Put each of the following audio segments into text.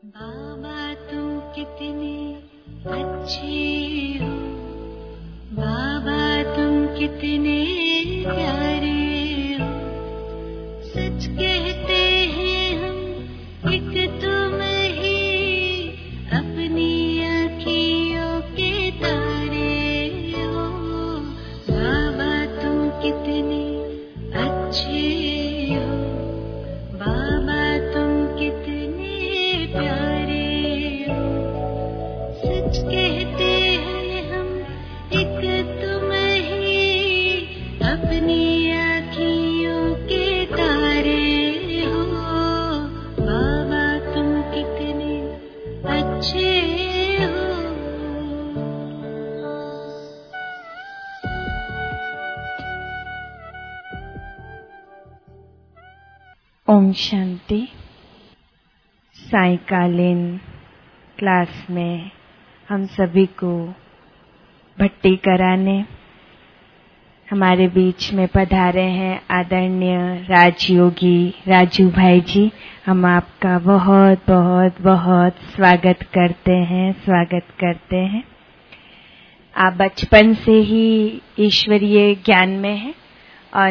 बाबा तुम कितने अच्छे हो, बाबा तुम कितने प्यारे हो। सच कहते हैं हम एक तुम ही अपनी आँखियों के तारे हो। बाबा तुम कितने अच्छे हो, बाबा तुम कितने प्यारे हो। सच कहते हैं हम एक तुम ही अपनी आँखियों के तारे हो। बाबा तुम कितने अच्छे हो। ओम शांति। सायंकालीन क्लास में हम सभी को भट्टी कराने हमारे बीच में पधारे हैं आदरणीय राजयोगी राजू भाई जी। हम आपका बहुत बहुत बहुत स्वागत करते हैं। आप बचपन से ही ईश्वरीय ज्ञान में हैं और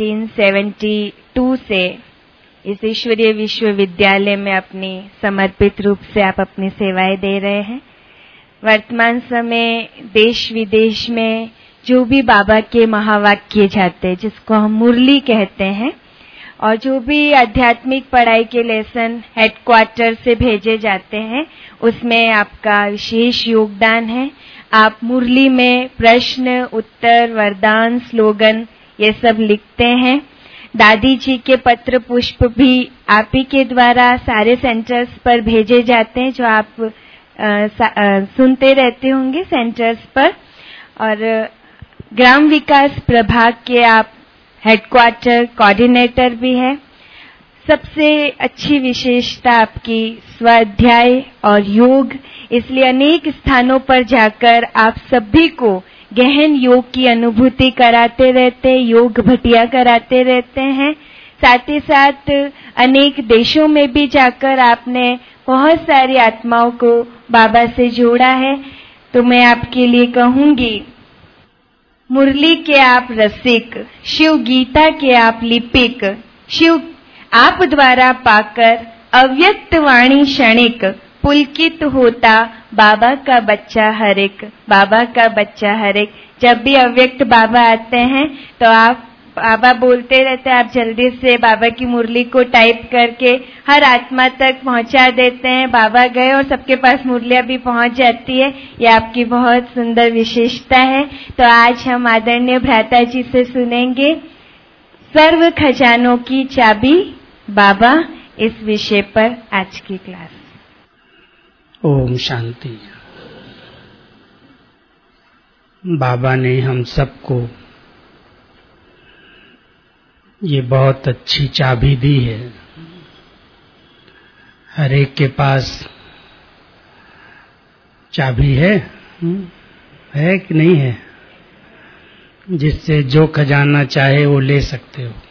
1972 से इस ईश्वरीय विश्वविद्यालय में अपनी समर्पित रूप से आप अपनी सेवाएं दे रहे हैं। वर्तमान समय देश विदेश में जो भी बाबा के महावाक्य जाते हैं, जिसको हम मुरली कहते हैं, और जो भी आध्यात्मिक पढ़ाई के लेसन हेडक्वार्टर से भेजे जाते हैं, उसमें आपका विशेष योगदान है। आप मुरली में प्रश्न उत्तर वरदान स्लोगन ये सब लिखते हैं। दादी जी के पत्र पुष्प भी आप ही के द्वारा सारे सेंटर्स पर भेजे जाते हैं, जो आप सुनते रहते होंगे सेंटर्स पर। और ग्राम विकास प्रभाग के आप हेडक्वार्टर कोऑर्डिनेटर भी हैं। सबसे अच्छी विशेषता आपकी स्वाध्याय और योग, इसलिए अनेक स्थानों पर जाकर आप सभी को गहन योग की अनुभूति कराते रहते, योग भटिया कराते रहते हैं। साथ ही साथ अनेक देशों में भी जाकर आपने बहुत सारी आत्माओं को बाबा से जोड़ा है। तो मैं आपके लिए कहूंगी, मुरली के आप रसिक, शिव गीता के आप लिपिक, शिव आप द्वारा पाकर अव्यक्त वाणी क्षणिक, पुलकित होता बाबा का बच्चा हरेक, बाबा का बच्चा हरेक। जब भी अव्यक्त बाबा आते हैं तो आप बाबा बोलते रहते हैं, आप जल्दी से बाबा की मुरली को टाइप करके हर आत्मा तक पहुंचा देते हैं। बाबा गए और सबके पास मुरलियां भी पहुंच जाती है। ये आपकी बहुत सुंदर विशेषता है। तो आज हम आदरणीय भ्राता जी से सुनेंगे सर्व खजानों की चाबी बाबा, इस विषय पर आज की क्लास। ओम शांति। बाबा ने हम सबको ये बहुत अच्छी चाबी दी है। हर एक के पास चाबी है कि नहीं है, जिससे जो खजाना चाहे वो ले सकते हो।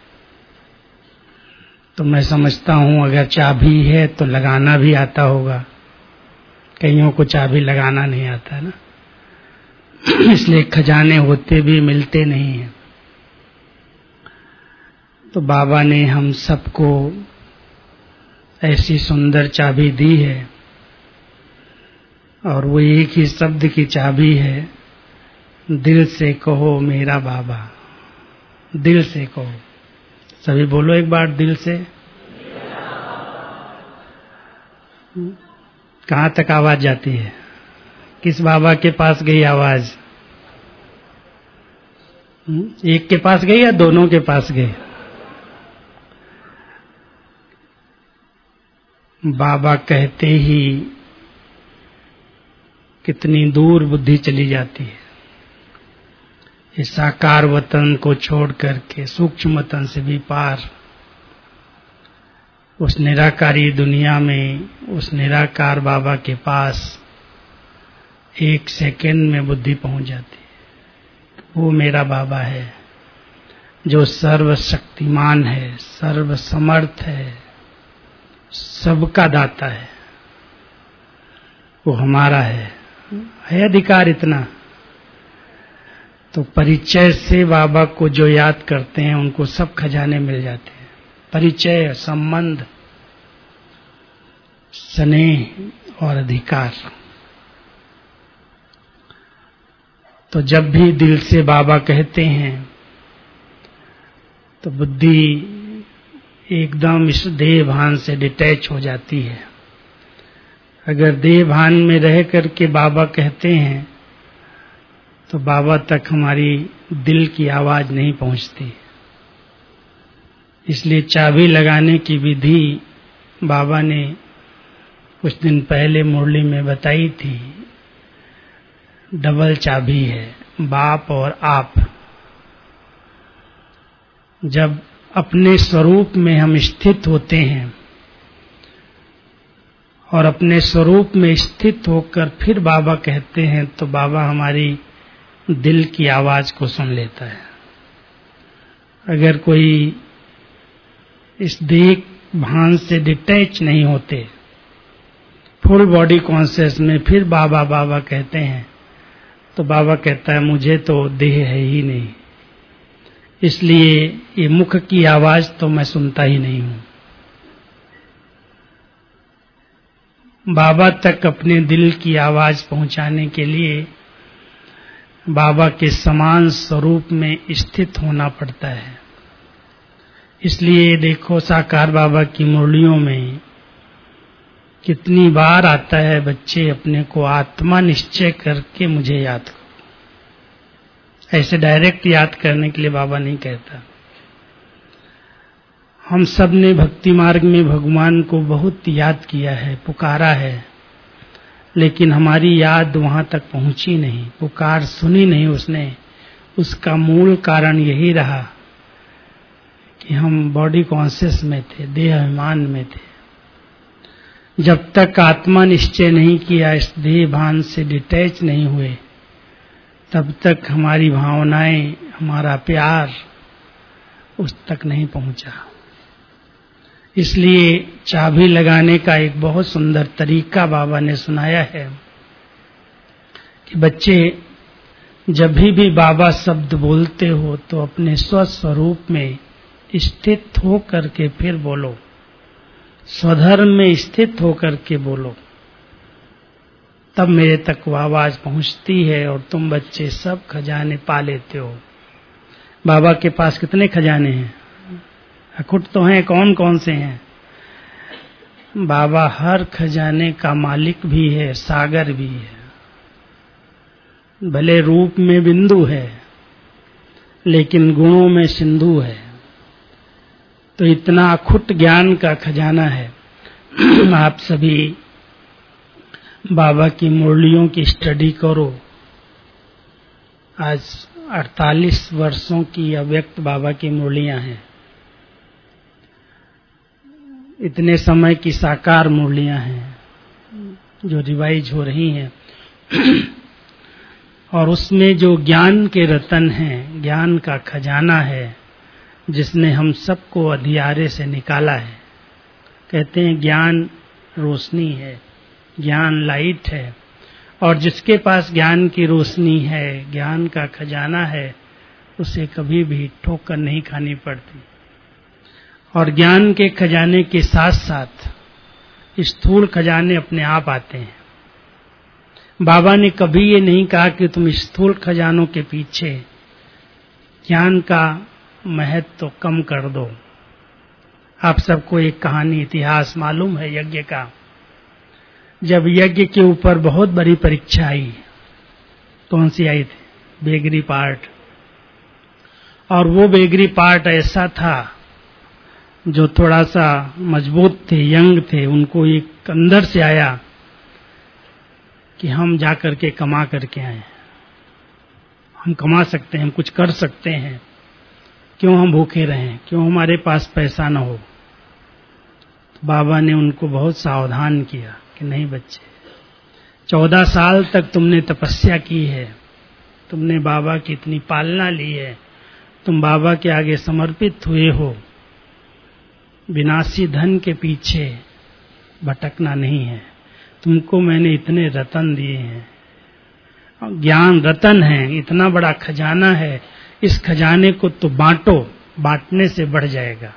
तो मैं समझता हूँ अगर चाबी है तो लगाना भी आता होगा। कईयों को चाबी लगाना नहीं आता है ना, इसलिए खजाने होते भी मिलते नहीं हैं। तो बाबा ने हम सबको ऐसी सुंदर चाबी दी है, और वो एक ही शब्द की चाबी है, दिल से कहो मेरा बाबा। दिल से कहो, सभी बोलो एक बार, दिल से। कहाँ तक आवाज जाती है? किस बाबा के पास गई आवाज? एक के पास गई या दोनों के पास गई? बाबा कहते ही कितनी दूर बुद्धि चली जाती है। इस साकार वतन को छोड़ करके सूक्ष्म वतन से भी पार उस निराकारी दुनिया में, उस निराकार बाबा के पास एक सेकंड में बुद्धि पहुंच जाती है। वो मेरा बाबा है जो सर्वशक्तिमान है, सर्वसमर्थ है, सबका दाता है। वो हमारा है अधिकार इतना। तो परिचय से बाबा को जो याद करते हैं उनको सब खजाने मिल जाते हैं। परिचय, संबंध, स्नेह और अधिकार। तो जब भी दिल से बाबा कहते हैं तो बुद्धि एकदम इस देह भान से डिटैच हो जाती है। अगर देह भान में रह करके बाबा कहते हैं तो बाबा तक हमारी दिल की आवाज नहीं पहुंचती। इसलिए चाबी लगाने की विधि बाबा ने कुछ दिन पहले मुरली में बताई थी। डबल चाबी है, बाप और आप। जब अपने स्वरूप में हम स्थित होते हैं और अपने स्वरूप में स्थित होकर फिर बाबा कहते हैं तो बाबा हमारी दिल की आवाज को सुन लेता है। अगर कोई इस देह भान से डिटैच नहीं होते, फुल बॉडी कॉन्शियस में फिर बाबा बाबा कहते हैं तो बाबा कहता है मुझे तो देह है ही नहीं, इसलिए ये मुख की आवाज तो मैं सुनता ही नहीं हूं। बाबा तक अपने दिल की आवाज पहुंचाने के लिए बाबा के समान स्वरूप में स्थित होना पड़ता है। इसलिए देखो साकार बाबा की मुरलियों में कितनी बार आता है, बच्चे अपने को आत्मा निश्चय करके मुझे याद करो। ऐसे डायरेक्ट याद करने के लिए बाबा नहीं कहता। हम सब ने भक्ति मार्ग में भगवान को बहुत याद किया है, पुकारा है, लेकिन हमारी याद वहां तक पहुंची नहीं, पुकार सुनी नहीं उसने। उसका मूल कारण यही रहा कि हम बॉडी कॉन्शियस में थे, देह अभिमान में थे। जब तक आत्मा निश्चय नहीं किया, इस देह भान से डिटैच नहीं हुए, तब तक हमारी भावनाएं, हमारा प्यार उस तक नहीं पहुंचा। इसलिए चाबी लगाने का एक बहुत सुंदर तरीका बाबा ने सुनाया है कि बच्चे जब भी बाबा शब्द बोलते हो तो अपने स्वस्वरूप में स्थित हो करके फिर बोलो, स्वधर्म में स्थित होकर के बोलो, तब मेरे तक वो आवाज पहुंचती है और तुम बच्चे सब खजाने पा लेते हो। बाबा के पास कितने खजाने हैं, अखुट तो हैं, कौन कौन से हैं? बाबा हर खजाने का मालिक भी है, सागर भी है। भले रूप में बिंदु है लेकिन गुणों में सिंधु है। तो इतना अखुट ज्ञान का खजाना है। आप सभी बाबा की मुरलियों की स्टडी करो। आज 48 वर्षों की अव्यक्त बाबा की मुरलियां हैं। इतने समय की साकार मुरलियां हैं जो रिवाइज हो रही हैं और उसमें जो ज्ञान के रतन हैं, ज्ञान का खजाना है, जिसने हम सबको अंधियारे से निकाला है। कहते हैं ज्ञान रोशनी है, ज्ञान लाइट है, और जिसके पास ज्ञान की रोशनी है, ज्ञान का खजाना है, उसे कभी भी ठोकर नहीं खानी पड़ती। और ज्ञान के खजाने के साथ साथ स्थूल खजाने अपने आप आते हैं। बाबा ने कभी ये नहीं कहा कि तुम स्थूल खजानों के पीछे ज्ञान का महत्व तो कम कर दो। आप सबको एक कहानी, इतिहास मालूम है यज्ञ का। जब यज्ञ के ऊपर बहुत बड़ी परीक्षा आई, कौन सी आई थी? बेगरी पार्ट। और वो बेगरी पार्ट ऐसा था जो थोड़ा सा मजबूत थे, यंग थे, उनको एक अंदर से आया कि हम जा करके कमा करके आए, हम कमा सकते हैं, हम कुछ कर सकते हैं, क्यों हम भूखे रहें, क्यों हमारे पास पैसा न हो। तो बाबा ने उनको बहुत सावधान किया कि नहीं बच्चे, 14 साल तक तुमने तपस्या की है, तुमने बाबा की इतनी पालना ली है, तुम बाबा के आगे समर्पित हुए हो, विनाशी धन के पीछे भटकना नहीं है। तुमको मैंने इतने रतन दिए हैं, ज्ञान रतन है, इतना बड़ा खजाना है, इस खजाने को तो बांटो, बांटने से बढ़ जाएगा।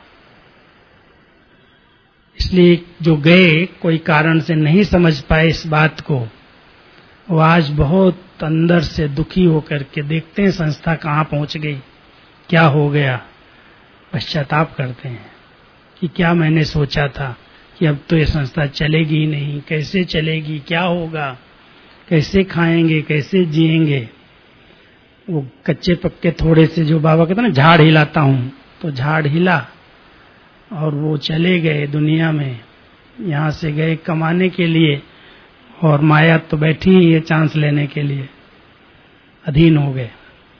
इसलिए जो गए कोई कारण से नहीं समझ पाए इस बात को, वो आज बहुत अंदर से दुखी होकर के देखते हैं संस्था कहाँ पहुंच गई, क्या हो गया, पश्चाताप करते हैं कि क्या मैंने सोचा था कि अब तो ये संस्था चलेगी ही नहीं, कैसे चलेगी, क्या होगा, कैसे खाएंगे, कैसे जिएंगे। वो कच्चे पक्के थोड़े से जो बाबा कहते ना झाड़ हिलाता हूं, तो झाड़ हिला और वो चले गए दुनिया में, यहाँ से गए कमाने के लिए, और माया तो बैठी ही है चांस लेने के लिए, अधीन हो गए।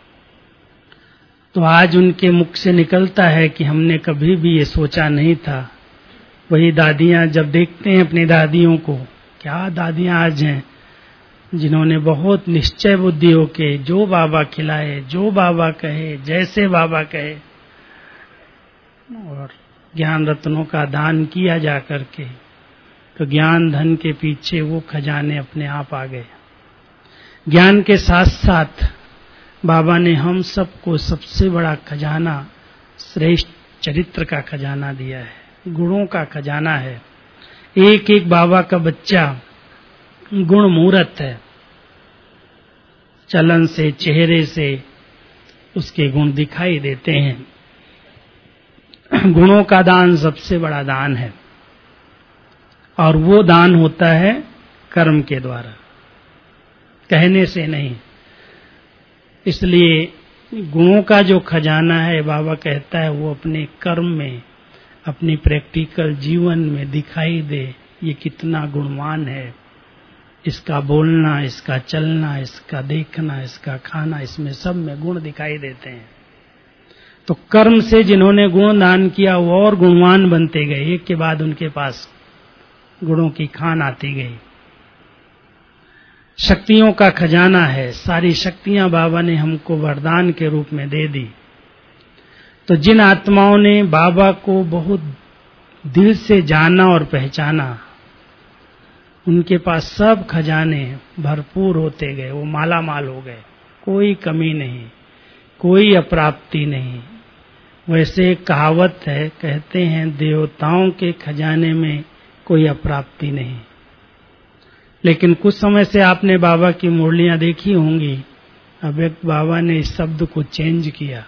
तो आज उनके मुख से निकलता है कि हमने कभी भी ये सोचा नहीं था। वही दादियां जब देखते हैं अपनी दादियों को, क्या दादियां आज हैं जिन्होंने बहुत निश्चय बुद्धि होके जो बाबा खिलाए, जो बाबा कहे, जैसे बाबा कहे, और ज्ञान रत्नों का दान किया जा करके, तो ज्ञान धन के पीछे वो खजाने अपने आप आ गए। ज्ञान के साथ साथ बाबा ने हम सबको सबसे बड़ा खजाना, श्रेष्ठ चरित्र का खजाना दिया है, गुणों का खजाना है। एक एक बाबा का बच्चा गुण मूर्त है, चलन से, चेहरे से उसके गुण दिखाई देते हैं। गुणों का दान सबसे बड़ा दान है, और वो दान होता है कर्म के द्वारा, कहने से नहीं। इसलिए गुणों का जो खजाना है, बाबा कहता है वो अपने कर्म में, अपनी प्रैक्टिकल जीवन में दिखाई दे, ये कितना गुणवान है। इसका बोलना, इसका चलना, इसका देखना, इसका खाना, इसमें सब में गुण दिखाई देते हैं। तो कर्म से जिन्होंने गुण दान किया वो और गुणवान बनते गए, एक के बाद उनके पास गुणों की खान आती गई। शक्तियों का खजाना है, सारी शक्तियां बाबा ने हमको वरदान के रूप में दे दी। तो जिन आत्माओं ने बाबा को बहुत दिल से जाना और पहचाना, उनके पास सब खजाने भरपूर होते गए, वो माला माल हो गए, कोई कमी नहीं, कोई अप्राप्ति नहीं। वैसे एक कहावत है, कहते हैं देवताओं के खजाने में कोई अप्राप्ति नहीं। लेकिन कुछ समय से आपने बाबा की मुरलियां देखी होंगी, अब एक बाबा ने इस शब्द को चेंज किया।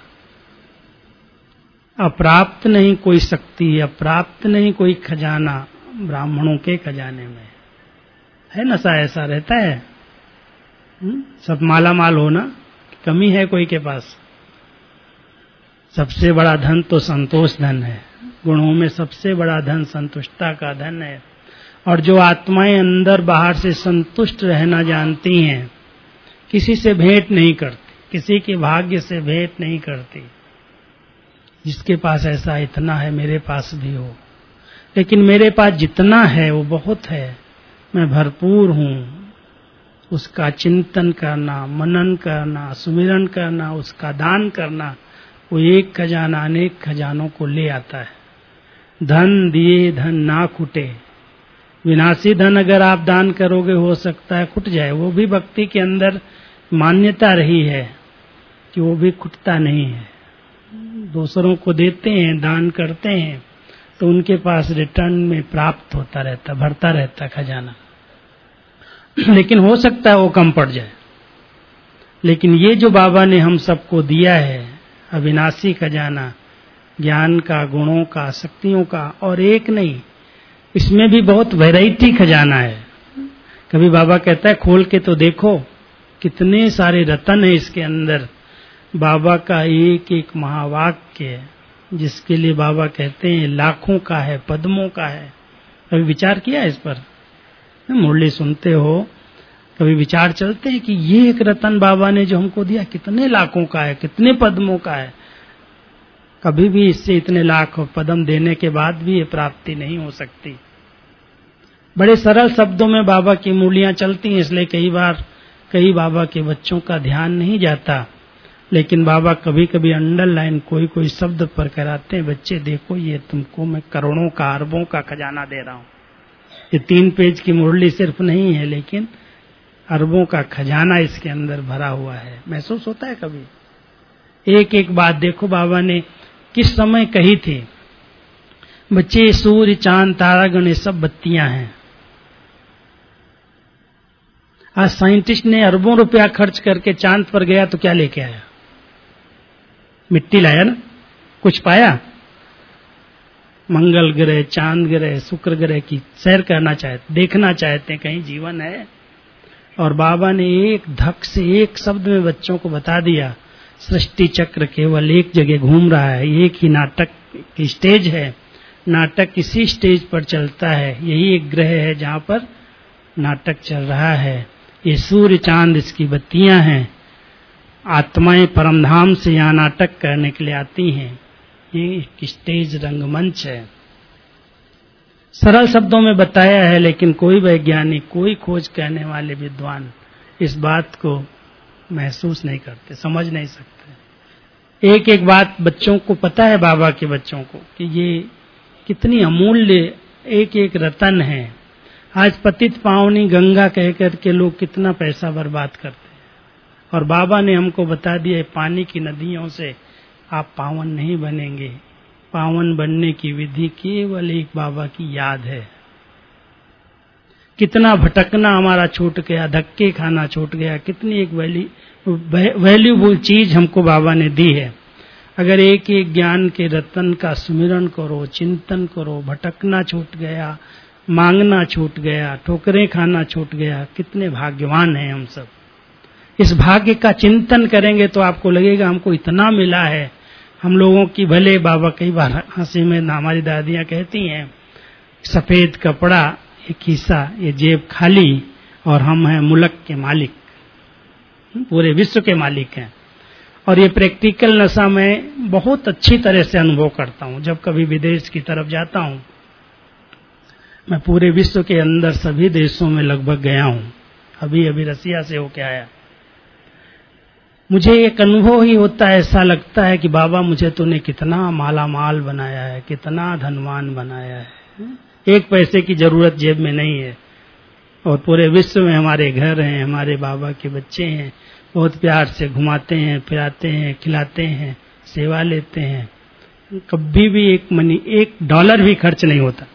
अप्राप्त नहीं कोई शक्ति, अप्राप्त नहीं कोई खजाना ब्राह्मणों के खजाने में है ना। सा ऐसा रहता है, सब माला माल हो ना, कमी है कोई के पास। सबसे बड़ा धन तो संतोष धन है, गुणों में सबसे बड़ा धन संतुष्टता का धन है। और जो आत्माएं अंदर बाहर से संतुष्ट रहना जानती हैं, किसी से भेंट नहीं करती, किसी के भाग्य से भेंट नहीं करती। जिसके पास ऐसा इतना है, मेरे पास भी हो, लेकिन मेरे पास जितना है वो बहुत है, मैं भरपूर हूँ। उसका चिंतन करना, मनन करना, सुमिरन करना, उसका दान करना, वो एक खजाना अनेक खजानों को ले आता है। धन दिए धन ना खुटे, विनाशी धन अगर आप दान करोगे हो सकता है खुट जाए। वो भी भक्ति के अंदर मान्यता रही है कि वो भी खुटता नहीं है। दूसरों को देते हैं, दान करते हैं, तो उनके पास रिटर्न में प्राप्त होता रहता, भरता रहता खजाना। लेकिन हो सकता है वो कम पड़ जाए। लेकिन ये जो बाबा ने हम सबको दिया है अविनाशी खजाना, ज्ञान का, गुणों का, शक्तियों का, और एक नहीं, इसमें भी बहुत वैरायटी खजाना है। कभी बाबा कहता है खोल के तो देखो, कितने सारे रतन है इसके अंदर। बाबा का एक एक महावाक्य, जिसके लिए बाबा कहते हैं लाखों का है, पद्मों का है। कभी विचार किया इस पर? मुरली सुनते हो, कभी विचार चलते हैं कि ये एक रतन बाबा ने जो हमको दिया कितने लाखों का है, कितने पद्मों का है। कभी भी इससे इतने लाख पद्म देने के बाद भी ये प्राप्ति नहीं हो सकती। बड़े सरल शब्दों में बाबा की मुरलियां चलती हैं, इसलिए कई बाबा के बच्चों का ध्यान नहीं जाता। लेकिन बाबा कभी कभी अंडरलाइन कोई शब्द पर कराते हैं, बच्चे देखो ये तुमको मैं करोड़ों का, अरबों का खजाना दे रहा हूं। ये 3 पेज की मुरली सिर्फ नहीं है, लेकिन अरबों का खजाना इसके अंदर भरा हुआ है। महसूस होता है कभी? एक एक बात देखो बाबा ने किस समय कही थी। बच्चे, सूर्य चांद तारागण ये सब बत्तियां हैं। आज साइंटिस्ट ने अरबों रुपया खर्च करके चांद पर गया तो क्या लेके आया? मिट्टी लाया ना, कुछ पाया? मंगल ग्रह, चांद ग्रह, शुक्र ग्रह की सैर करना चाहते, देखना चाहते हैं कहीं जीवन है। और बाबा ने एक धक से एक शब्द में बच्चों को बता दिया, सृष्टि चक्र केवल एक जगह घूम रहा है, एक ही नाटक की स्टेज है, नाटक इसी स्टेज पर चलता है, यही एक ग्रह है जहां पर नाटक चल रहा है। ये सूर्य चांद इसकी बत्तियां हैं। आत्माएं परमधाम से यहाँ नाटक करने के लिए आती हैं। ये एक स्टेज रंगमंच है। सरल शब्दों में बताया है, लेकिन कोई वैज्ञानिक, कोई खोज करने वाले विद्वान इस बात को महसूस नहीं करते, समझ नहीं सकते। एक एक बात बच्चों को पता है, बाबा के बच्चों को, कि ये कितनी अमूल्य एक एक रतन है। आज पतित पावनी गंगा कह करके लोग कितना पैसा बर्बाद करते हैं, और बाबा ने हमको बता दिया पानी की नदियों से आप पावन नहीं बनेंगे। पावन बनने की विधि केवल एक बाबा की याद है। कितना भटकना हमारा छूट गया, धक्के खाना छूट गया, कितनी एक वैल्यूबल चीज हमको बाबा ने दी है। अगर एक एक ज्ञान के रतन का सुमिरन करो, चिंतन करो, भटकना छूट गया, मांगना छूट गया, ठोकरें खाना छूट गया, कितने भाग्यवान हैं हम सब। इस भाग्य का चिंतन करेंगे तो आपको लगेगा हमको इतना मिला है। हम लोगों की भले बाबा कई बार हंसी में हमारी दादियां कहती हैं, सफेद कपड़ा, ये खीसा, ये जेब खाली, और हम हैं मुल्क के मालिक, पूरे विश्व के मालिक हैं। और ये प्रैक्टिकल नशा मैं बहुत अच्छी तरह से अनुभव करता हूँ। जब कभी विदेश की तरफ जाता हूँ, मैं पूरे विश्व के अंदर सभी देशों में लगभग गया हूँ। अभी रसिया से होके आया। मुझे एक अनुभव ही होता है, ऐसा लगता है कि बाबा मुझे तूने कितना माला माल बनाया है, कितना धनवान बनाया है। 1 पैसे की जरूरत जेब में नहीं है, और पूरे विश्व में हमारे घर हैं, हमारे बाबा के बच्चे हैं, बहुत प्यार से घुमाते हैं, फिराते हैं, खिलाते हैं, सेवा लेते हैं। कभी भी $1 भी खर्च नहीं होता,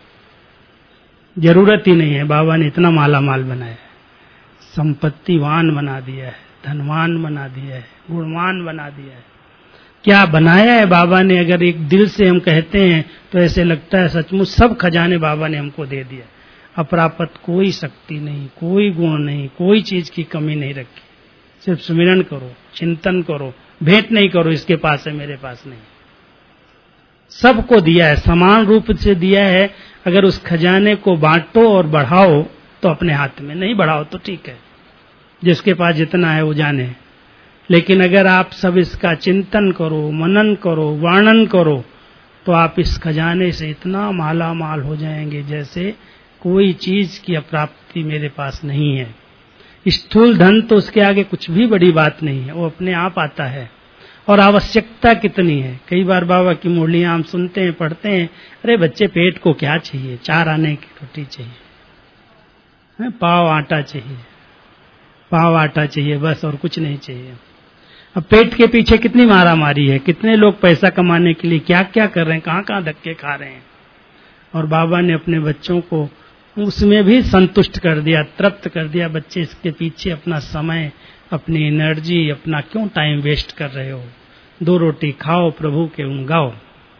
जरूरत ही नहीं है। बाबा ने इतना माला माल बनाया है, संपत्तिवान बना दिया है, धनवान बना दिया है, गुणवान बना दिया है। क्या बनाया है बाबा ने? अगर एक दिल से हम कहते हैं तो ऐसे लगता है सचमुच सब खजाने बाबा ने हमको दे दिया। अप्राप्त कोई शक्ति नहीं, कोई गुण नहीं, कोई चीज की कमी नहीं रखी। सिर्फ सुमिरन करो, चिंतन करो, भेंट नहीं करो इसके पास है मेरे पास नहीं। सबको दिया है, समान रूप से दिया है। अगर उस खजाने को बांटो और बढ़ाओ तो अपने हाथ में, नहीं बढ़ाओ तो ठीक है, जिसके पास जितना है वो जाने। लेकिन अगर आप सब इसका चिंतन करो, मनन करो, वर्णन करो, तो आप इस खजाने से इतना माला माल हो जाएंगे जैसे कोई चीज की अप्राप्ति मेरे पास नहीं है। स्थूल धन तो उसके आगे कुछ भी बड़ी बात नहीं है, वो अपने आप आता है। और आवश्यकता कितनी है। कई बार बाबा की मुरलियां हम सुनते हैं, पढ़ते हैं, अरे बच्चे पेट को क्या चाहिए? 4 आने की रोटी चाहिए, पाव आटा चाहिए, पाव आटा चाहिए बस, और कुछ नहीं चाहिए। अब पेट के पीछे कितनी मारा मारी है, कितने लोग पैसा कमाने के लिए क्या क्या कर रहे हैं, कहाँ कहाँ धक्के खा रहे हैं। और बाबा ने अपने बच्चों को उसमें भी संतुष्ट कर दिया, तृप्त कर दिया। बच्चे इसके पीछे अपना समय, अपनी एनर्जी, अपना क्यों टाइम वेस्ट कर रहे हो? 2 रोटी खाओ, प्रभु के गुण गाओ।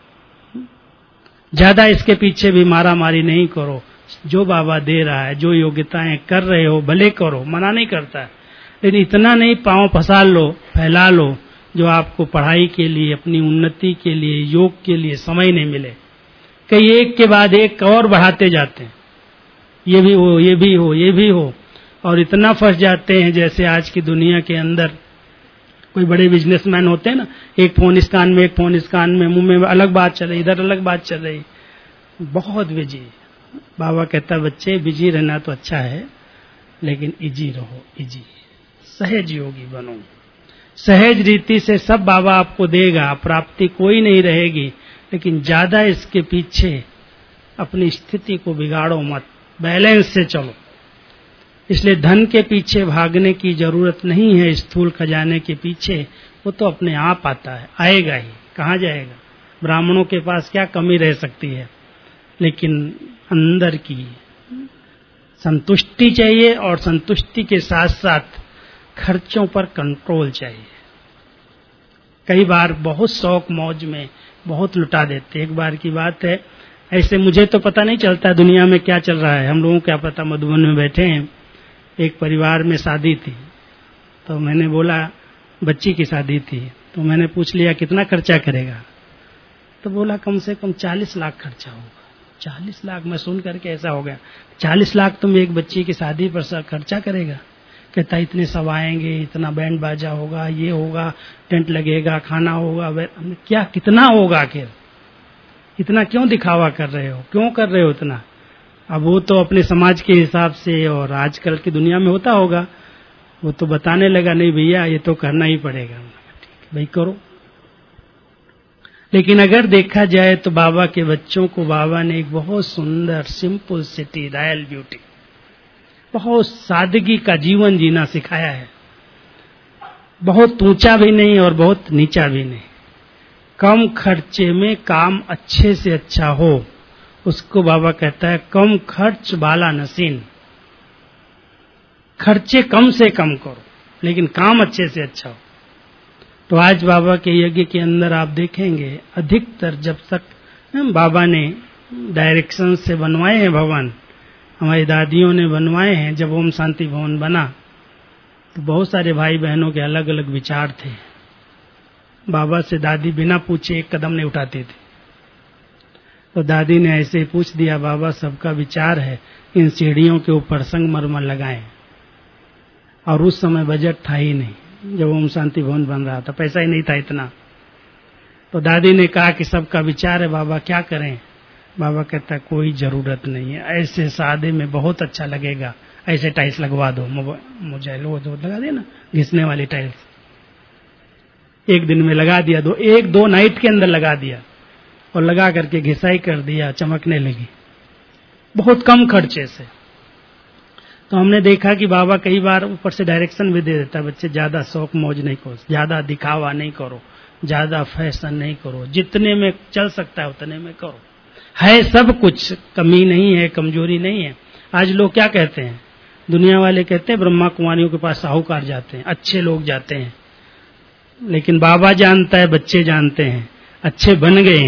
ज्यादा इसके पीछे भी मारा मारी नहीं करो। जो बाबा दे रहा है, जो योग्यताएं कर रहे हो भले करो, मना नहीं करता, लेकिन इतना नहीं पांव पसार लो, फैला लो, जो आपको पढ़ाई के लिए, अपनी उन्नति के लिए, योग के लिए समय नहीं मिले। कई एक के बाद एक और बढ़ाते जाते हैं, ये भी हो, ये भी हो, ये भी हो, और इतना फंस जाते हैं जैसे आज की दुनिया के अंदर कोई बड़े बिजनेसमैन होते हैं ना, एक फोन इस कान में, एक फोन इस कान में, मुंह में अलग बात चल रही, इधर अलग बात चल रही, बहुत बिजी। बाबा कहता बच्चे बिजी रहना तो अच्छा है, लेकिन इजी रहो, इजी, सहज योगी बनो। सहज रीति से सब बाबा आपको देगा, प्राप्ति कोई नहीं रहेगी, लेकिन ज्यादा इसके पीछे अपनी स्थिति को बिगाड़ो मत। बैलेंस से चलो। इसलिए धन के पीछे भागने की जरूरत नहीं है, स्थूल खजाने के पीछे, वो तो अपने आप आता है, आएगा ही, कहाँ जाएगा। ब्राह्मणों के पास क्या कमी रह सकती है, लेकिन अंदर की संतुष्टि चाहिए, और संतुष्टि के साथ साथ खर्चों पर कंट्रोल चाहिए। कई बार बहुत शौक मौज में बहुत लुटा देते। एक बार की बात है, ऐसे मुझे तो पता नहीं चलता दुनिया में क्या चल रहा है, हम लोगों को क्या पता, मधुबन में बैठे हैं, एक परिवार में शादी थी, तो मैंने बोला, बच्ची की शादी थी, तो मैंने पूछ लिया कितना खर्चा करेगा, तो बोला कम से कम 40 लाख खर्चा होगा। 40 लाख, मैं सुन करके ऐसा हो गया, 40 लाख तुम एक बच्ची की शादी पर खर्चा करेगा? कहता इतने सब आएंगे, इतना बैंड बाजा होगा, ये होगा, टेंट लगेगा, खाना होगा, क्या कितना होगा आखिर, इतना क्यों दिखावा कर रहे हो, क्यों कर रहे हो इतना? अब वो तो अपने समाज के हिसाब से और आजकल की दुनिया में होता होगा, वो तो बताने लगा, नहीं भैया ये तो करना ही पड़ेगा। ठीक भाई करो। लेकिन अगर देखा जाए तो बाबा के बच्चों को बाबा ने एक बहुत सुंदर सिंपल सिटी, रॉयल ब्यूटी, बहुत सादगी का जीवन जीना सिखाया है। बहुत ऊंचा भी नहीं और बहुत नीचा भी नहीं, कम खर्चे में काम अच्छे से अच्छा हो, उसको बाबा कहता है कम खर्च वाला नसीन। खर्चे कम से कम करो लेकिन काम अच्छे से अच्छा हो। तो आज बाबा के यज्ञ के अंदर आप देखेंगे अधिकतर, जब तक बाबा ने डायरेक्शन से बनवाए हैं भवन, हमारी दादियों ने बनवाए हैं, जब ओम शांति भवन बना तो बहुत सारे भाई बहनों के अलग अलग विचार थे। बाबा से दादी बिना पूछे एक कदम नहीं उठाती थी, तो दादी ने ऐसे ही पूछ दिया, बाबा सबका विचार है इन सीढ़ियों के ऊपर संगमरमर लगाएं। और उस समय बजट था ही नहीं, जब ओम शांति भवन बन रहा था, पैसा ही नहीं था इतना। तो दादी ने कहा कि सबका विचार है बाबा, क्या करें? बाबा कहता कोई जरूरत नहीं है, ऐसे सादे में बहुत अच्छा लगेगा, ऐसे टाइल्स लगवा दो, मुझे लगा दे ना, घिसने वाली टाइल्स। एक दिन में लगा दिया, एक दो नाइट के अंदर लगा दिया, और लगा करके घिसाई कर दिया, चमकने लगी बहुत कम खर्चे से। तो हमने देखा कि बाबा कई बार ऊपर से डायरेक्शन भी दे देता, बच्चे ज्यादा शौक मौज नहीं करो, ज्यादा दिखावा नहीं करो, ज्यादा फैशन नहीं करो, जितने में चल सकता है उतने में करो। है सब कुछ, कमी नहीं है, कमजोरी नहीं है। आज लोग क्या कहते हैं, दुनिया वाले कहते हैं ब्रह्मा कुमारियों के पास साहूकार जाते हैं, अच्छे लोग जाते हैं, लेकिन बाबा जानता है, बच्चे जानते हैं, अच्छे बन गए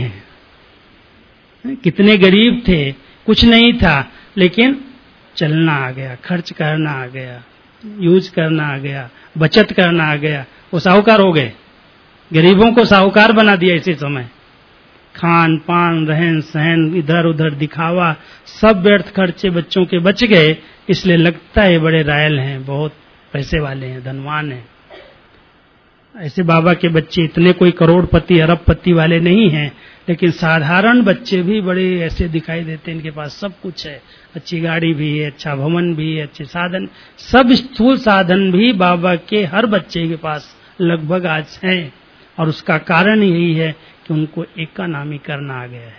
हैं। कितने गरीब थे, कुछ नहीं था, लेकिन चलना आ गया, खर्च करना आ गया, यूज करना आ गया, बचत करना आ गया, वो साहूकार हो गए। गरीबों को साहूकार बना दिया इसी समय। खान पान, रहन सहन, इधर उधर दिखावा, सब व्यर्थ खर्चे बच्चों के बच गए, इसलिए लगता है बड़े रायल हैं, बहुत पैसे वाले हैं, धनवान हैं। ऐसे बाबा के बच्चे इतने कोई करोड़पति अरबपति वाले नहीं हैं, लेकिन साधारण बच्चे भी बड़े ऐसे दिखाई देते हैं, इनके पास सब कुछ है, अच्छी गाड़ी भी है, अच्छा भवन भी है, अच्छे साधन, सब स्थूल साधन भी बाबा के हर बच्चे के पास लगभग आज हैं। और उसका कारण यही है कि उनको एकानामी करना आ गया है,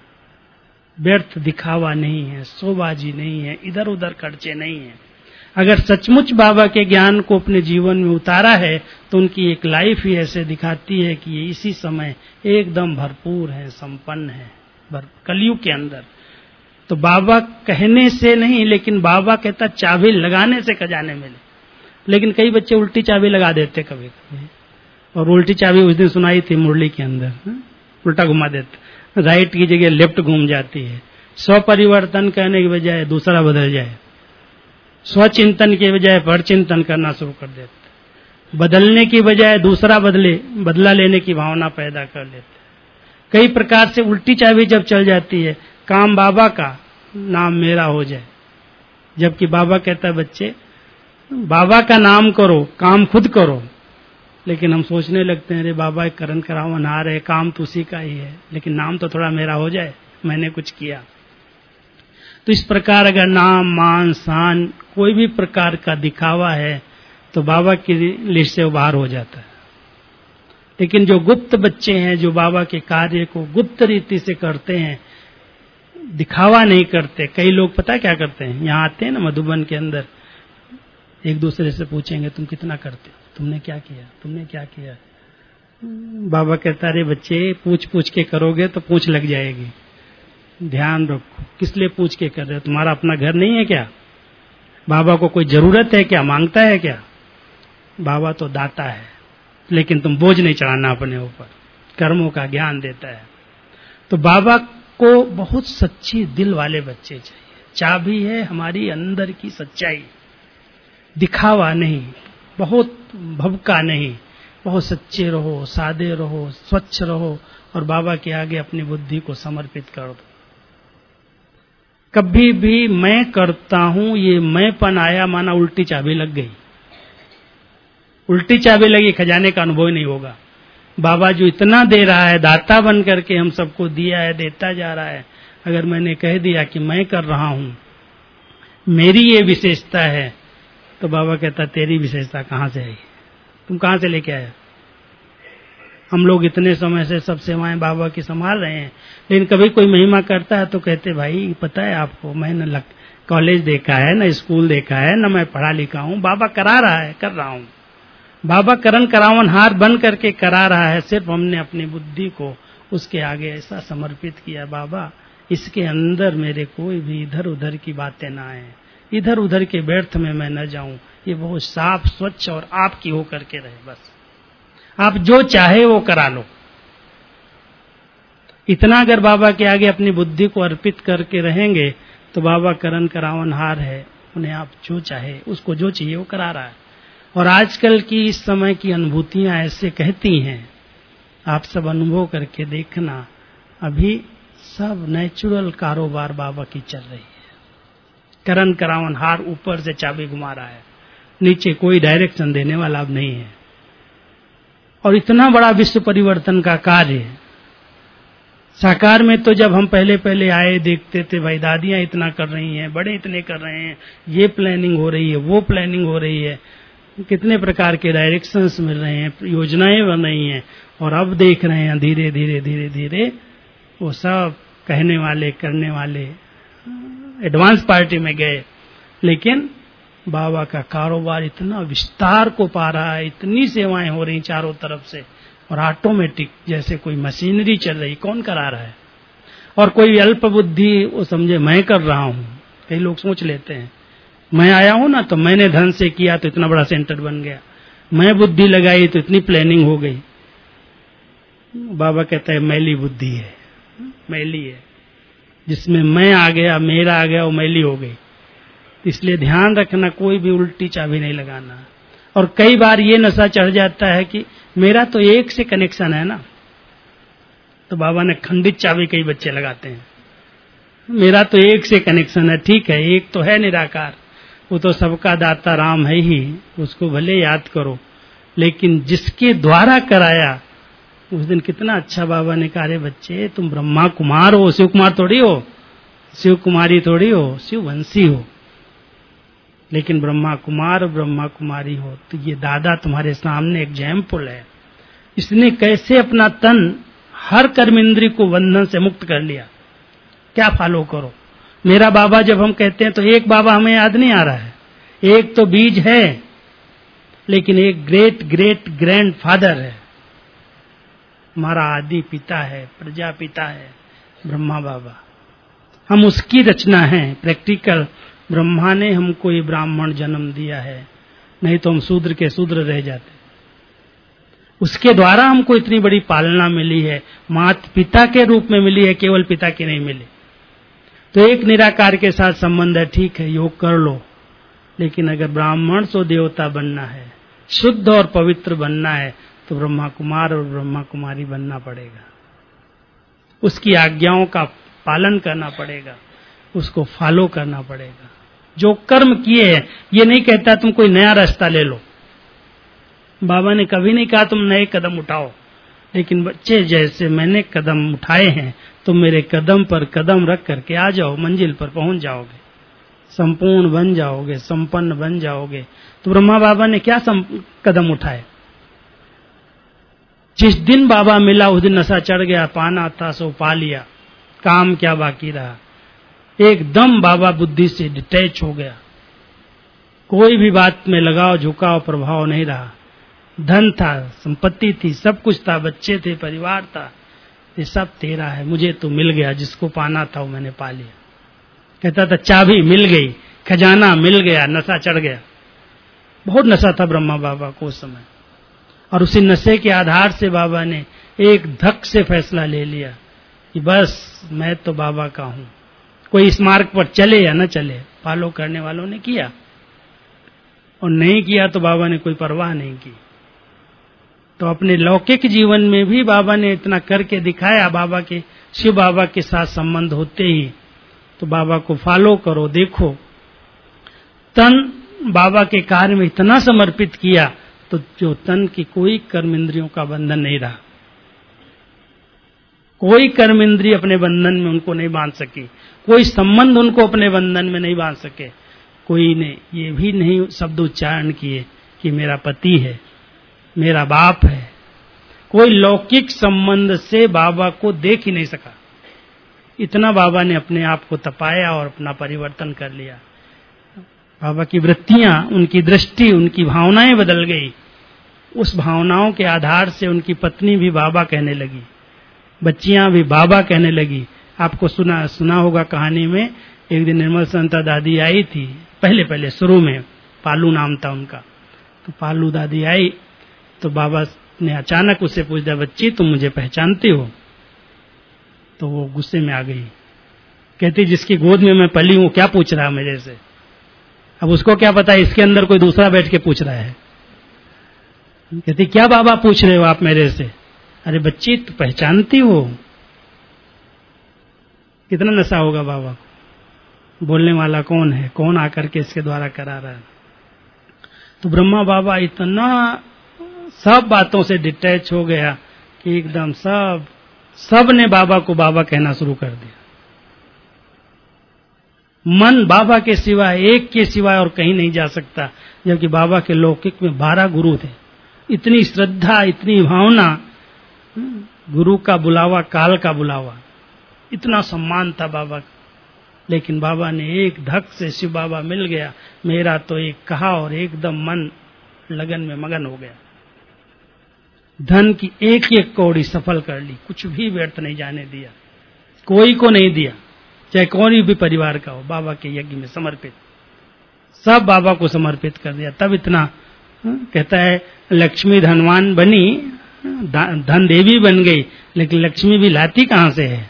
व्यर्थ दिखावा नहीं है, शोबाजी नहीं है, इधर उधर खर्चे नहीं है। अगर सचमुच बाबा के ज्ञान को अपने जीवन में उतारा है तो उनकी एक लाइफ ही ऐसे दिखाती है कि ये इसी समय एकदम भरपूर है, संपन्न है, कलयुग के अंदर। तो बाबा कहने से नहीं, लेकिन बाबा कहता चाबी लगाने से खजाने मिले। लेकिन कई बच्चे उल्टी चाबी लगा देते कभी कभी, और उल्टी चाबी उस दिन सुनाई थी मुरली के अंदर, उल्टा घुमा देते, राइट की जगह लेफ्ट घूम जाती है। स्वपरिवर्तन करने की बजाय दूसरा बदल जाए, स्वचिंतन के बजाय परचिंतन करना शुरू कर देते, बदलने की बजाय दूसरा बदला लेने की भावना पैदा कर लेते। कई प्रकार से उल्टी चाबी जब चल जाती है, काम बाबा का, नाम मेरा हो जाए। जबकि बाबा कहता है बच्चे बाबा का नाम करो, काम खुद करो। लेकिन हम सोचने लगते हैं अरे बाबा एक करण कराओ नहा रहे, काम तो उसी का ही है, लेकिन नाम तो थोड़ा मेरा हो जाए, मैंने कुछ किया। तो इस प्रकार अगर नाम मान शान कोई भी प्रकार का दिखावा है तो बाबा की लिस्ट से बाहर हो जाता है। लेकिन जो गुप्त बच्चे हैं, जो बाबा के कार्य को गुप्त रीति से करते हैं, दिखावा नहीं करते। कई लोग पता क्या करते हैं, यहाँ आते हैं ना मधुबन के अंदर, एक दूसरे से पूछेंगे तुम कितना करते हो, तुमने क्या किया, तुमने क्या किया। बाबा कहता अरे बच्चे पूछ पूछ के करोगे तो पूछ लग जाएगी, ध्यान रखो। किस लिए पूछ के कर रहे हो, तुम्हारा अपना घर नहीं है क्या? बाबा को कोई जरूरत है क्या, मांगता है क्या? बाबा तो दाता है, लेकिन तुम बोझ नहीं चढ़ाना अपने ऊपर, कर्मों का ज्ञान देता है। तो बाबा को बहुत सच्ची दिल वाले बच्चे चाहिए। चाबी है हमारी अंदर की सच्चाई, दिखावा नहीं, बहुत भवका नहीं, बहुत सच्चे रहो, सादे रहो, स्वच्छ रहो और बाबा के आगे अपनी बुद्धि को समर्पित कर दो। कभी भी मैं करता हूं ये मैंपन आया माना उल्टी चाबी लग गई, उल्टी चाबी लगी, खजाने का अनुभव नहीं होगा। बाबा जो इतना दे रहा है, दाता बन करके हम सबको दिया है, देता जा रहा है। अगर मैंने कह दिया कि मैं कर रहा हूं, मेरी ये विशेषता है, तो बाबा कहता तेरी विशेषता कहां से आई, तुम कहां से लेके आया? हम लोग इतने समय से सब सेवाएं बाबा की संभाल रहे हैं, लेकिन कभी कोई महिमा करता है तो कहते भाई पता है आपको, मैंने न कॉलेज देखा है, न स्कूल देखा है, न मैं पढ़ा लिखा हूं, बाबा करा रहा है, कर रहा हूं। बाबा करण करावन हार बन करके करा रहा है, सिर्फ हमने अपनी बुद्धि को उसके आगे ऐसा समर्पित किया, बाबा इसके अंदर मेरे कोई भी इधर उधर की बातें ना आए, इधर उधर के व्यर्थ में मैं न जाऊं, ये बहुत साफ स्वच्छ और आपकी हो करके रहे। बस आप जो चाहे वो करा लो। इतना अगर बाबा के आगे अपनी बुद्धि को अर्पित करके रहेंगे तो बाबा करण करावन हार है, उन्हें आप जो चाहे, उसको जो चाहिए वो करा रहा है। और आजकल की इस समय की अनुभूतियां ऐसे कहती हैं, आप सब अनुभव करके देखना, अभी सब नेचुरल कारोबार बाबा की चल रही है। करण करावन हार ऊपर से चाबी घुमा रहा है, नीचे कोई डायरेक्शन देने वाला अब नहीं है। और इतना बड़ा विश्व परिवर्तन का कार्य साकार में, तो जब हम पहले पहले आए देखते थे भाई दादियां इतना कर रही हैं, बड़े इतने कर रहे हैं, ये प्लानिंग हो रही है, वो प्लानिंग हो रही है, कितने प्रकार के डायरेक्शंस मिल रहे हैं, योजनाएं बन रही हैं। और अब देख रहे हैं धीरे धीरे धीरे धीरे वो सब कहने वाले करने वाले एडवांस पार्टी में गए, लेकिन बाबा का कारोबार इतना विस्तार को पा रहा है, इतनी सेवाएं हो रही चारों तरफ से, और ऑटोमेटिक जैसे कोई मशीनरी चल रही, कौन करा रहा है? और कोई अल्प बुद्धि वो समझे मैं कर रहा हूं। कई लोग सोच लेते हैं मैं आया हूं ना तो मैंने धन से किया तो इतना बड़ा सेंटर बन गया, मैं बुद्धि लगाई तो इतनी प्लानिंग हो गई। बाबा कहता है मैली बुद्धि है, मैली है, जिसमें मैं आ गया, मेरा आ गया, वो मैली हो गई। इसलिए ध्यान रखना, कोई भी उल्टी चाबी नहीं लगाना। और कई बार ये नशा चढ़ जाता है कि मेरा तो एक से कनेक्शन है ना, तो बाबा ने खंडित चाबी कई बच्चे लगाते हैं, मेरा तो एक से कनेक्शन है। ठीक है, एक तो है निराकार, वो तो सबका दाता राम है ही, उसको भले याद करो, लेकिन जिसके द्वारा कराया, उस दिन कितना अच्छा बाबा ने कहा, बच्चे तुम ब्रह्मा कुमार हो, शिव कुमार थोड़ी हो, शिव कुमारी थोड़ी हो, शिव वंशी हो, लेकिन ब्रह्मा कुमार ब्रह्मा कुमारी हो। तो ये दादा तुम्हारे सामने एग्जाम्पल है, इसने कैसे अपना तन हर कर्म इंद्री को बंधन से मुक्त कर लिया। क्या फॉलो करो। मेरा बाबा जब हम कहते हैं तो एक बाबा हमें याद नहीं आ रहा है, एक तो बीज है, लेकिन एक ग्रेट ग्रेट ग्रैंड फादर है, हमारा आदि पिता है, प्रजापिता है ब्रह्मा बाबा। हम उसकी रचना है प्रैक्टिकल। ब्रह्मा ने हमको ये ब्राह्मण जन्म दिया है, नहीं तो हम शूद्र के शूद्र रह जाते। उसके द्वारा हमको इतनी बड़ी पालना मिली है, माता पिता के रूप में मिली है, केवल पिता की नहीं मिली। तो एक निराकार के साथ संबंध है, ठीक है योग कर लो, लेकिन अगर ब्राह्मण सो देवता बनना है, शुद्ध और पवित्र बनना है, तो ब्रह्मा कुमार और ब्रह्मा कुमारी बनना पड़ेगा। उसकी आज्ञाओं का पालन करना पड़ेगा, उसको फॉलो करना पड़ेगा। जो कर्म किए हैं, ये नहीं कहता तुम कोई नया रास्ता ले लो, बाबा ने कभी नहीं कहा तुम नए कदम उठाओ, लेकिन बच्चे जैसे मैंने कदम उठाए हैं, तुम मेरे कदम पर कदम रख करके आ जाओ, मंजिल पर पहुंच जाओगे, संपूर्ण बन जाओगे, संपन्न बन जाओगे। तो ब्रह्मा बाबा ने क्या कदम उठाए? जिस दिन बाबा मिला उस दिन नशा चढ़ गया, पाना था सो पा लिया, काम क्या बाकी रहा। एकदम बाबा बुद्धि से डिटैच हो गया। कोई भी बात में लगाव झुकाव प्रभाव नहीं रहा। धन था, संपत्ति थी, सब कुछ था, बच्चे थे, परिवार था, ये सब तेरा है, मुझे तो मिल गया, जिसको पाना था वो मैंने पा लिया। कहता था चाबी मिल गई, खजाना मिल गया, नशा चढ़ गया। बहुत नशा था ब्रह्मा बाबा को उस समय, और उसी नशे के आधार से बाबा ने एक धक से फैसला ले लिया कि बस मैं तो बाबा का हूं। कोई इस मार्ग पर चले या न चले, फॉलो करने वालों ने किया, और नहीं किया तो बाबा ने कोई परवाह नहीं की। तो अपने लौकिक जीवन में भी बाबा ने इतना करके दिखाया। बाबा के, शिव बाबा के साथ संबंध होते ही तो बाबा को फॉलो करो, देखो। तन बाबा के कार्य में इतना समर्पित किया तो जो तन की कोई कर्म इंद्रियों का बंधन नहीं रहा। कोई कर्म इंद्रिय अपने बंधन में उनको नहीं बांध सकी, कोई संबंध उनको अपने बंधन में नहीं बांध सके। कोई ने ये भी नहीं शब्द उच्चारण किए कि मेरा पति है, मेरा बाप है। कोई लौकिक संबंध से बाबा को देख ही नहीं सका। इतना बाबा ने अपने आप को तपाया और अपना परिवर्तन कर लिया। बाबा की वृत्तियां, उनकी दृष्टि, उनकी भावनाएं बदल गई। उस भावनाओं के आधार से उनकी पत्नी भी बाबा कहने लगी, बच्चियां भी बाबा कहने लगी। आपको सुना होगा कहानी में, एक दिन निर्मल संता दादी आई थी, पहले शुरू में, पालू नाम था उनका। तो पालू दादी आई तो बाबा ने अचानक उससे पूछ दिया, बच्ची तुम मुझे पहचानती हो? तो वो गुस्से में आ गई, कहती जिसकी गोद में मैं पली हूं क्या पूछ रहा मेरे से? अब उसको क्या पता इसके अंदर कोई दूसरा बैठ के पूछ रहा है। कहती क्या बाबा पूछ रहे हो आप मेरे से? अरे बच्ची तू पहचानती हो? कितना नशा होगा बाबा को, बोलने वाला कौन है, कौन आकर के इसके द्वारा करा रहा है। तो ब्रह्मा बाबा इतना सब बातों से डिटैच हो गया कि एकदम सब ने बाबा को बाबा कहना शुरू कर दिया। मन बाबा के सिवाय, एक के सिवाय और कहीं नहीं जा सकता, जबकि बाबा के लौकिक में 12 गुरु थे। इतनी श्रद्धा, इतनी भावना, गुरु का बुलावा काल का बुलावा, इतना सम्मान था बाबा का। लेकिन बाबा ने एक धक से शिव बाबा मिल गया, मेरा तो एक कहा और एकदम मन लगन में मगन हो गया। धन की एक एक कौड़ी सफल कर ली, कुछ भी व्यर्थ नहीं जाने दिया, कोई को नहीं दिया, चाहे कोई भी परिवार का हो। बाबा के यज्ञ में समर्पित, सब बाबा को समर्पित कर दिया। तब इतना कहता है लक्ष्मी धनवान बनी, धन देवी बन गई, लेकिन लक्ष्मी भी लाती कहां से है?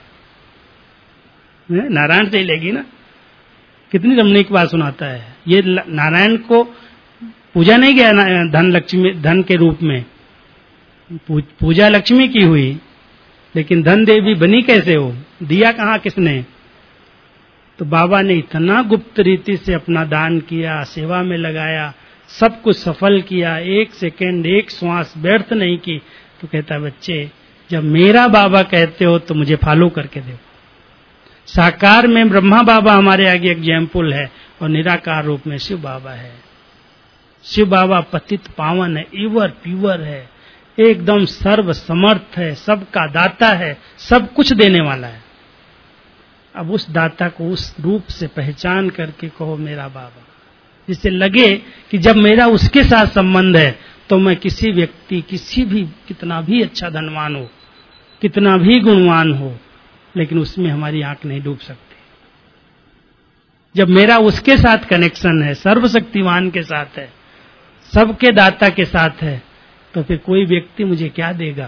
नारायण से ही लेगी ना। कितनी रमणीक बात सुनाता है। ये नारायण को पूजा नहीं गया धन लक्ष्मी, धन के रूप में पूजा लक्ष्मी की हुई, लेकिन धन देवी बनी कैसे हो? दिया कहां किसने? तो बाबा ने इतना गुप्त रीति से अपना दान किया, सेवा में लगाया, सब कुछ सफल किया, एक सेकेंड, एक श्वास व्यर्थ नहीं की। तो कहता बच्चे जब मेरा बाबा कहते हो तो मुझे फॉलो करके देखो। साकार में ब्रह्मा बाबा हमारे आगे एग्जाम्पल है, और निराकार रूप में शिव बाबा है। शिव बाबा पतित पावन है, इवर प्यूअर है, एकदम सर्व समर्थ है, सबका दाता है, सब कुछ देने वाला है। अब उस दाता को उस रूप से पहचान करके कहो मेरा बाबा, जिससे लगे कि जब मेरा उसके साथ संबंध है तो मैं किसी व्यक्ति, किसी भी, कितना भी अच्छा धनवान हो, कितना भी गुणवान हो, लेकिन उसमें हमारी आंख नहीं डूब सकती। जब मेरा उसके साथ कनेक्शन है, सर्वशक्तिमान के साथ है, सबके दाता के साथ है, तो फिर कोई व्यक्ति मुझे क्या देगा?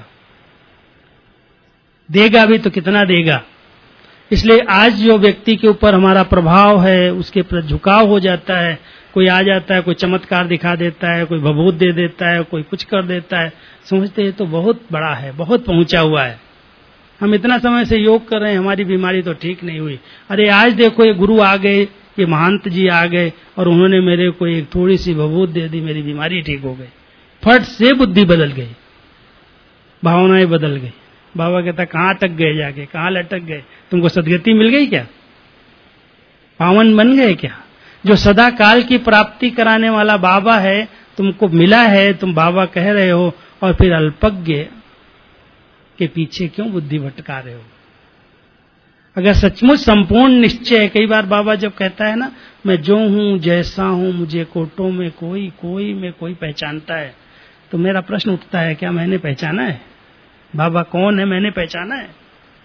देगा भी तो कितना देगा? इसलिए आज जो व्यक्ति के ऊपर हमारा प्रभाव है, उसके प्रति झुकाव हो जाता है। कोई आ जाता है, कोई चमत्कार दिखा देता है, कोई भभूत दे देता है, कोई कुछ कर देता है, समझते हैं तो बहुत बड़ा है, बहुत पहुंचा हुआ है। हम इतना समय से योग कर रहे हैं, हमारी बीमारी तो ठीक नहीं हुई। अरे आज देखो ये गुरु आ गए, ये महंत जी आ गए और उन्होंने मेरे को एक थोड़ी सी भभूत दे दी, मेरी बीमारी ठीक हो गई। फट से बुद्धि बदल गई, भावनाएं बदल गई। बाबा कहता कहां अटक गए, जाके कहां लटक गए? तुमको सदगति मिल गई क्या? पावन बन गए क्या? जो सदा काल की प्राप्ति कराने वाला बाबा है, तुमको मिला है, तुम बाबा कह रहे हो, और फिर अल्पज्ञ के पीछे क्यों बुद्धि भटका रहे हो? अगर सचमुच संपूर्ण निश्चय है, कई बार बाबा जब कहता है ना, मैं जो हूं जैसा हूं मुझे कोटों में कोई में कोई पहचानता है, तो मेरा प्रश्न उठता है, क्या मैंने पहचाना है? बाबा कौन है, मैंने पहचाना है?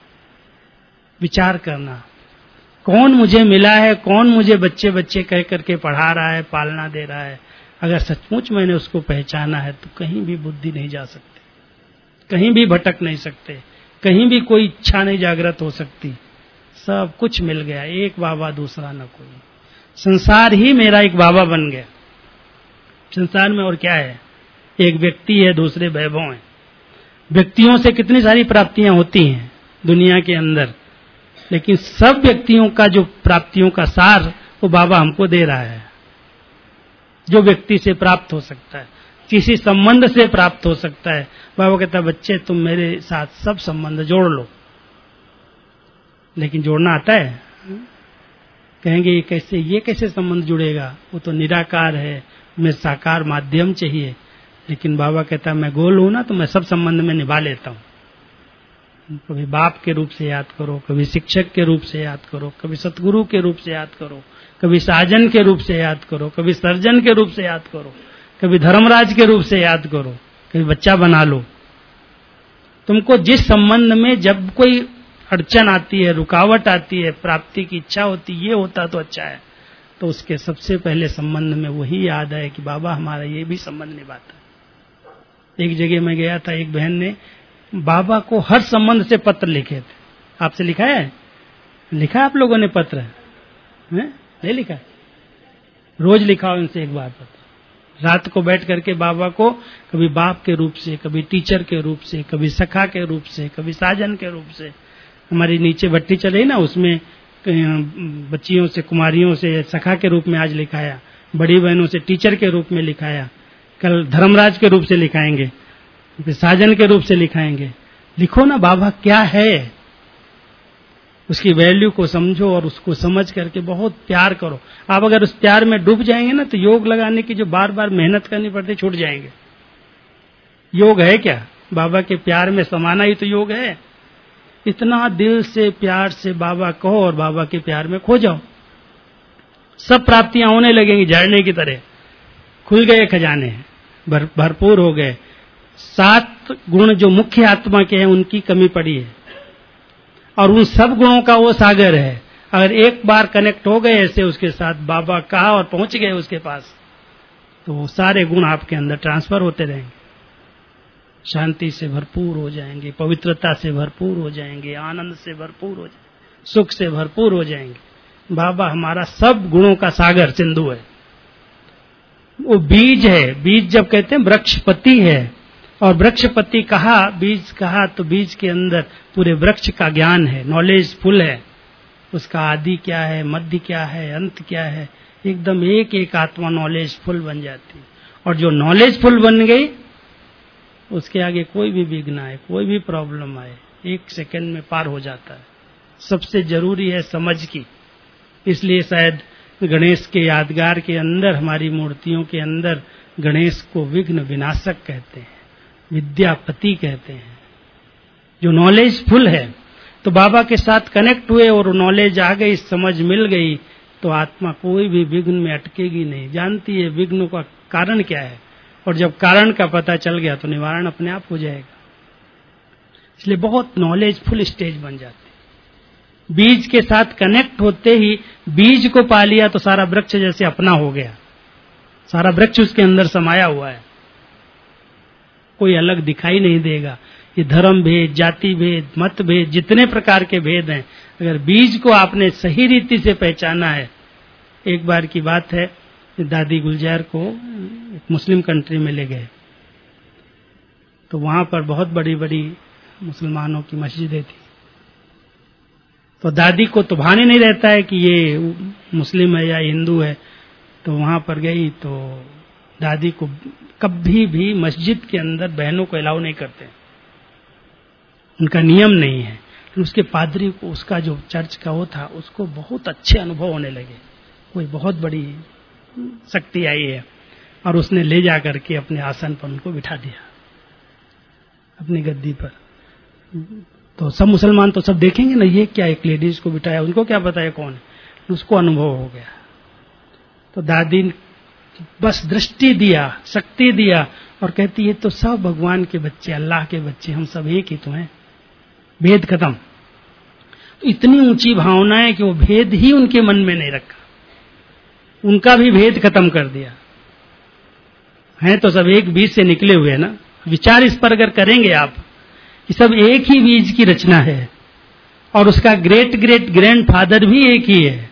विचार करना, कौन मुझे मिला है, कौन मुझे बच्चे बच्चे कह करके पढ़ा रहा है, पालना दे रहा है। अगर सचमुच मैंने उसको पहचाना है तो कहीं भी बुद्धि नहीं जा सकती, कहीं भी भटक नहीं सकते, कहीं भी कोई इच्छा नहीं जागृत हो सकती। सब कुछ मिल गया, एक बाबा दूसरा न कोई। संसार ही मेरा एक बाबा बन गया। संसार में और क्या है? एक व्यक्ति है, दूसरे वैभव हैं। व्यक्तियों से कितनी सारी प्राप्तियां होती हैं दुनिया के अंदर, लेकिन सब व्यक्तियों का जो प्राप्तियों का सार वो बाबा हमको दे रहा है। जो व्यक्ति से प्राप्त हो सकता है, किसी संबंध से प्राप्त हो सकता है। बाबा कहता है, बच्चे तुम मेरे साथ सब संबंध जोड़ लो। लेकिन जोड़ना आता है? कहेंगे ये कैसे संबंध जुड़ेगा? वो तो निराकार है, मैं साकार माध्यम चाहिए। लेकिन बाबा कहता है, मैं गोल हूं ना, तो मैं सब संबंध में निभा लेता हूं। कभी बाप के रूप से याद करो, कभी शिक्षक के रूप से याद करो, कभी सतगुरु के रूप से याद करो, कभी साजन के रूप से याद करो, कभी सर्जन के रूप से याद करो, कभी धर्मराज के रूप से याद करो, कभी बच्चा बना लो। तुमको जिस संबंध में जब कोई अड़चन आती है, रुकावट आती है, प्राप्ति की इच्छा होती, ये होता तो अच्छा है, तो उसके सबसे पहले संबंध में वही याद है कि बाबा हमारा ये भी संबंध निभाता है। एक जगह मैं गया था, एक बहन ने बाबा को हर संबंध से पत्र लिखे थे। आपसे लिखा है? लिखा आप लोगों ने पत्र? नहीं लिखा? रोज लिखाओ इनसे एक बार पत्र। रात को बैठ करके बाबा को कभी बाप के रूप से, कभी टीचर के रूप से, कभी सखा के रूप से, कभी साजन के रूप से। हमारी नीचे भट्टी चले ना, उसमें बच्चियों से, कुमारियों से सखा के रूप में आज लिखाया, बड़ी बहनों से टीचर के रूप में लिखाया, कल धर्मराज के रूप से लिखाएंगे, फिर साजन के रूप से लिखाएंगे। लिखो ना, बाबा क्या है, उसकी वैल्यू को समझो और उसको समझ करके बहुत प्यार करो। आप अगर उस प्यार में डूब जाएंगे ना, तो योग लगाने की जो बार बार मेहनत करनी पड़ती छूट जाएंगे। योग है क्या? बाबा के प्यार में समाना ही तो योग है। इतना दिल से प्यार से बाबा कहो और बाबा के प्यार में खो जाओ, सब प्राप्तियां होने लगेंगी झरने की तरह। खुल गए खजाने, भरपूर हो गए। 7 गुण जो मुख्य आत्मा के हैं उनकी कमी पड़ी है, और उन सब गुणों का वो सागर है। अगर एक बार कनेक्ट हो गए ऐसे उसके साथ, बाबा कहा और पहुंच गए उसके पास, तो वो सारे गुण आपके अंदर ट्रांसफर होते रहेंगे। शांति से भरपूर हो जाएंगे, पवित्रता से भरपूर हो जाएंगे, आनंद से भरपूर हो जाएंगे, सुख से भरपूर हो जाएंगे। बाबा हमारा सब गुणों का सागर सिंधु है। वो बीज है। बीज जब कहते हैं वृक्षपति है, और वृक्षपति कहा, बीज कहा, तो बीज के अंदर पूरे वृक्ष का ज्ञान है, नॉलेज फुल है। उसका आदि क्या है, मध्य क्या है, अंत क्या है, एकदम एक एक आत्मा नॉलेज फुल बन जाती है। और जो नॉलेज फुल बन गई, उसके आगे कोई भी विघ्न आए, कोई भी प्रॉब्लम आए, 1 सेकंड में पार हो जाता है। सबसे जरूरी है समझ की। इसलिए शायद गणेश के यादगार के अंदर, हमारी मूर्तियों के अंदर गणेश को विघ्न विनाशक कहते हैं, विद्यापति कहते हैं, जो नॉलेज फुल है। तो बाबा के साथ कनेक्ट हुए और नॉलेज आ गई, समझ मिल गई, तो आत्मा कोई भी विघ्न में अटकेगी नहीं। जानती है विघ्न का कारण क्या है, और जब कारण का पता चल गया तो निवारण अपने आप हो जाएगा। इसलिए बहुत नॉलेज फुल स्टेज बन जाती है। बीज के साथ कनेक्ट होते ही बीज को पा लिया तो सारा वृक्ष जैसे अपना हो गया, सारा वृक्ष उसके अंदर समाया हुआ है, कोई अलग दिखाई नहीं देगा। ये धर्म भेद, जाति भेद, मत भेद, जितने प्रकार के भेद हैं, अगर बीज को आपने सही रीति से पहचाना है। एक बार की बात है, दादी गुलजार को एक मुस्लिम कंट्री में ले गए, तो वहां पर बहुत बड़ी बड़ी मुसलमानों की मस्जिदें थी। तो दादी को तो भान ही नहीं रहता है कि ये मुस्लिम है या हिंदू है। तो वहां पर गई तो दादी को कभी भी मस्जिद के अंदर बहनों को अलाउ नहीं करते, उनका नियम नहीं है। तो उसके पादरी को, उसका जो चर्च का वो था, उसको बहुत अच्छे अनुभव होने लगे, कोई बहुत बड़ी शक्ति आई है, और उसने ले जा करके अपने आसन पर उनको बिठा दिया, अपनी गद्दी पर। तो सब मुसलमान तो सब देखेंगे ना, ये क्या एक लेडीज को बिठाया, उनको क्या पता है कौन है, उसको अनुभव हो गया। तो दादी बस दृष्टि दिया, शक्ति दिया और कहती है तो सब भगवान के बच्चे, अल्लाह के बच्चे, हम सब एक ही तो हैं, भेद खत्म। तो इतनी ऊंची भावना है कि वो भेद ही उनके मन में नहीं रखा, उनका भी भेद खत्म कर दिया। हैं तो सब एक बीज से निकले हुए हैं ना। विचार इस पर अगर करेंगे आप कि सब एक ही बीज की रचना है और उसका ग्रेट ग्रेट ग्रैंड फादर भी एक ही है,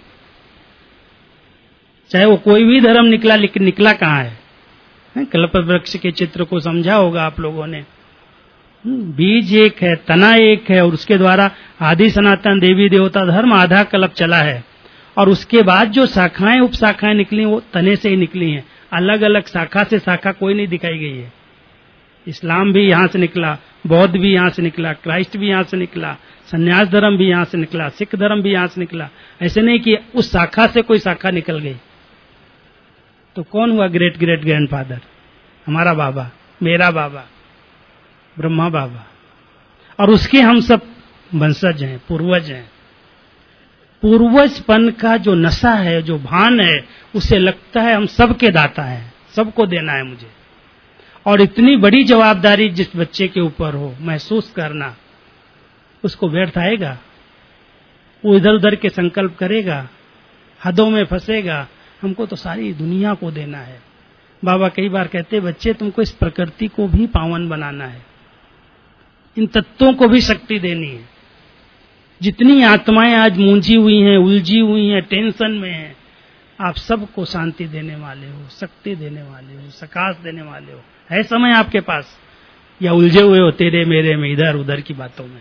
चाहे वो कोई भी धर्म निकला, लेकिन निकला कहाँ है? कल्प वृक्ष के चित्र को समझा होगा आप लोगों ने। बीज एक है, तना एक है और उसके द्वारा आदि सनातन देवी देवता धर्म आधा कल्प चला है और उसके बाद जो शाखाएं उप शाखाएं निकली वो तने से ही निकली हैं। अलग अलग शाखा से शाखा कोई नहीं दिखाई गई है। इस्लाम भी यहां से निकला, बौद्ध भी यहां से निकला, क्राइस्ट भी यहां से निकला, संन्यास धर्म भी यहां से निकला, सिख धर्म भी यहां से निकला। ऐसे नहीं कि उस शाखा से कोई शाखा निकल गई। तो कौन हुआ ग्रेट ग्रेट ग्रैंडफादर? हमारा बाबा, मेरा बाबा, ब्रह्मा बाबा, और उसके हम सब वंशज हैं, पूर्वज हैं। पूर्वजपन का जो नशा है, जो भान है, उसे लगता है हम सबके दाता हैं, सबको देना है मुझे। और इतनी बड़ी जवाबदारी जिस बच्चे के ऊपर हो, महसूस करना, उसको व्यर्थ आएगा? वो इधर उधर के संकल्प करेगा, हदों में फंसेगा। हमको तो सारी दुनिया को देना है। बाबा कई बार कहते, बच्चे तुमको इस प्रकृति को भी पावन बनाना है, इन तत्वों को भी शक्ति देनी है। जितनी आत्माएं आज मूंझी हुई हैं, उलझी हुई हैं, टेंशन में हैं, आप सबको शांति देने वाले हो, शक्ति देने वाले हो, सकाश देने वाले हो। है समय आपके पास, या उलझे हुए हो तेरे मेरे में, इधर उधर की बातों में?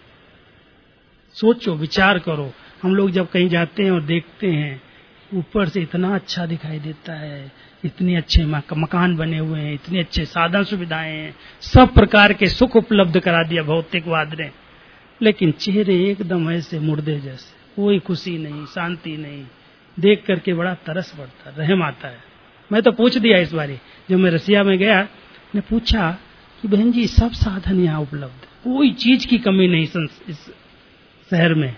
सोचो, विचार करो। हम लोग जब कहीं जाते हैं और देखते हैं, ऊपर से इतना अच्छा दिखाई देता है, इतने अच्छे मकान बने हुए हैं, इतने अच्छे साधन सुविधाएं हैं, सब प्रकार के सुख उपलब्ध करा दिया भौतिकवाद ने, लेकिन चेहरे एकदम ऐसे मुर्दे जैसे, कोई खुशी नहीं, शांति नहीं। देख करके बड़ा तरस पड़ता, रहम आता है। मैं तो पूछ दिया इस बारी, जब मैं रसिया में गया, ने पूछा कि बहन जी सब साधन यहाँ उपलब्ध, कोई चीज की कमी नहीं इस शहर में।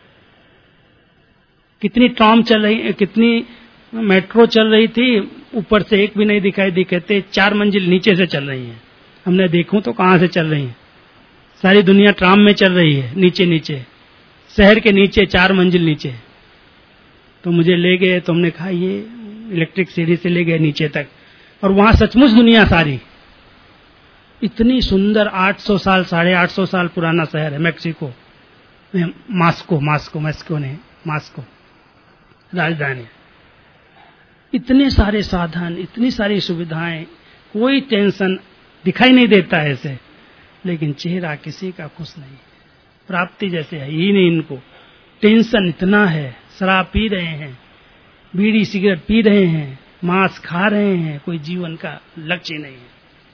कितनी ट्राम चल रही, कितनी मेट्रो चल रही थी, ऊपर से एक भी नहीं दिखाई दी। कहते 4 मंजिल नीचे से चल रही हैं। हमने देखूं तो कहां से चल रही हैं? सारी दुनिया ट्राम में चल रही है, नीचे नीचे, शहर के नीचे, 4 मंजिल नीचे। तो मुझे ले गए, तो हमने कहा ये इलेक्ट्रिक सीढ़ी से ले गए नीचे तक, और वहां सचमुच दुनिया सारी इतनी सुंदर। 800 साल 850 साल पुराना शहर है मैक्सिको, मास्को राजधानी। इतने सारे साधन, इतनी सारी सुविधाएं, कोई टेंशन दिखाई नहीं देता है ऐसे, लेकिन चेहरा किसी का खुश नहीं। प्राप्ति जैसे है ही नहीं इनको, टेंशन इतना है। शराब पी रहे हैं, बीड़ी सिगरेट पी रहे हैं, मांस खा रहे हैं, कोई जीवन का लक्ष्य नहीं है।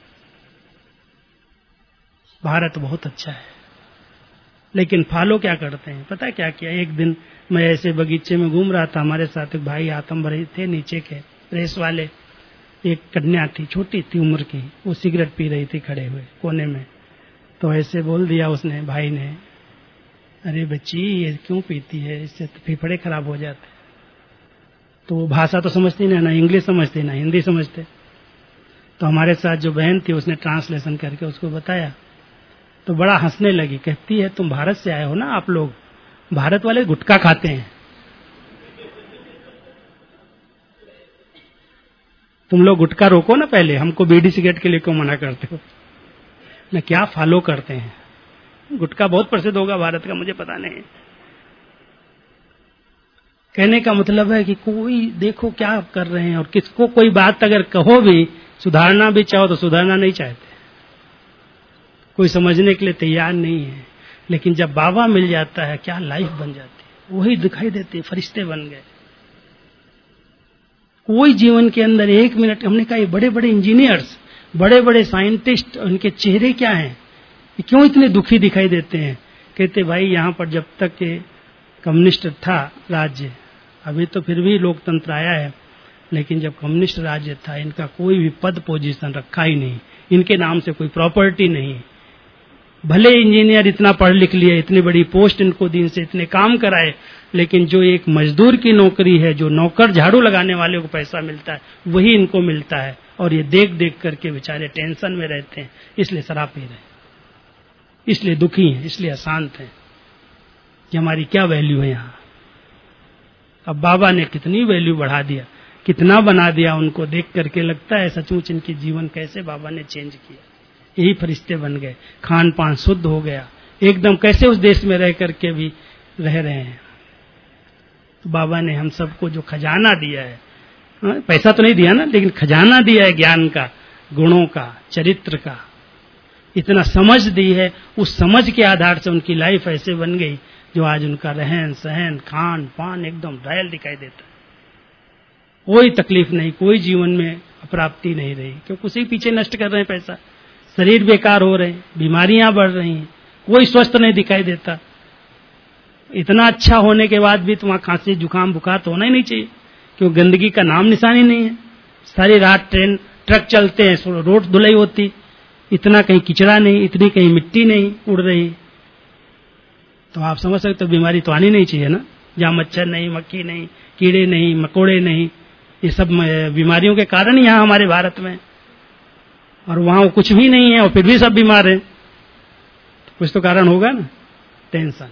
भारत बहुत अच्छा है, लेकिन फॉलो क्या करते हैं? पता क्या किया? एक दिन मैं ऐसे बगीचे में घूम रहा था, हमारे साथ एक भाई आतम भरे थे नीचे के प्रेस वाले। एक कन्या थी, छोटी थी उम्र की, वो सिगरेट पी रही थी खड़े हुए कोने में। तो ऐसे बोल दिया उसने, भाई ने, अरे बच्ची ये क्यों पीती है, इससे तो फेफड़े खराब हो जाते। तो वो भाषा तो समझती नहीं, ना इंग्लिश समझती ना हिंदी समझते। तो हमारे साथ जो बहन थी उसने ट्रांसलेशन करके उसको बताया, तो बड़ा हंसने लगी। कहती है तुम भारत से आए हो ना, आप लोग भारत वाले गुटखा खाते हैं, तुम लोग गुटखा रोको ना पहले, हमको बीड़ी सिगरेट के लिए क्यों मना करते हो? ना क्या फॉलो करते हैं? गुटखा बहुत प्रसिद्ध होगा भारत का, मुझे पता नहीं। कहने का मतलब है कि कोई देखो क्या कर रहे हैं, और किसको कोई बात अगर कहो भी, सुधारना भी चाहो तो सुधारना नहीं चाहते, कोई समझने के लिए तैयार नहीं है। लेकिन जब बाबा मिल जाता है, क्या लाइफ बन जाती है, वही दिखाई देती है, फरिश्ते बन गए। कोई जीवन के अंदर 1 मिनट, हमने कहा ये बड़े बड़े इंजीनियर्स, बड़े बड़े साइंटिस्ट, उनके चेहरे क्या हैं, क्यों इतने दुखी दिखाई देते हैं? कहते भाई यहाँ पर जब तक के कम्युनिस्ट था राज्य, अभी तो फिर भी लोकतंत्र आया है, लेकिन जब कम्युनिस्ट राज्य था, इनका कोई भी पद पोजीशन रखा ही नहीं, इनके नाम से कोई प्रॉपर्टी नहीं, भले इंजीनियर इतना पढ़ लिख लिए, इतनी बड़ी पोस्ट इनको दी, इनसे इतने काम कराए, लेकिन जो एक मजदूर की नौकरी है, जो नौकर झाड़ू लगाने वाले को पैसा मिलता है, वही इनको मिलता है। और ये देख देख करके बेचारे टेंशन में रहते हैं, इसलिए शराब पी रहे हैं, इसलिए दुखी हैं, इसलिए अशांत हैं कि हमारी क्या वैल्यू है यहाँ। अब बाबा ने कितनी वैल्यू बढ़ा दिया, कितना बना दिया, उनको देख करके लगता है सचमुच इनके जीवन कैसे बाबा ने चेंज किया। यही फरिश्ते बन गए, खान पान शुद्ध हो गया, एकदम कैसे उस देश में रह करके भी रह रहे हैं। तो बाबा ने हम सबको जो खजाना दिया है, पैसा तो नहीं दिया ना, लेकिन खजाना दिया है ज्ञान का, गुणों का, चरित्र का, इतना समझ दी है। उस समझ के आधार से उनकी लाइफ ऐसे बन गई जो आज उनका रहन सहन खान पान एकदम रॉयल दिखाई देता है। कोई तकलीफ नहीं, कोई जीवन में अप्राप्ति नहीं रही, क्योंकि उसी पीछे नष्ट कर रहे हैं पैसा, शरीर बेकार हो रहे हैं, बीमारियां बढ़ रही हैं, कोई स्वस्थ नहीं दिखाई देता। इतना अच्छा होने के बाद भी तुम्हारा खांसी जुकाम बुखार तो होना ही नहीं चाहिए, क्योंकि गंदगी का नाम निशान ही नहीं है। सारी रात ट्रेन ट्रक चलते हैं, रोड धुलाई होती, इतना कहीं किचड़ा नहीं, इतनी कहीं मिट्टी नहीं उड़ रही, तो आप समझ सकते हो बीमारी तो आनी नहीं चाहिए ना। जहाँ मच्छर नहीं, मक्खी नहीं, कीड़े नहीं, मकोड़े नहीं, ये सब बीमारियों के कारण यहाँ हमारे भारत में, और वहां कुछ भी नहीं है और फिर भी सब बीमार हैं, तो कुछ तो कारण होगा ना। टेंशन,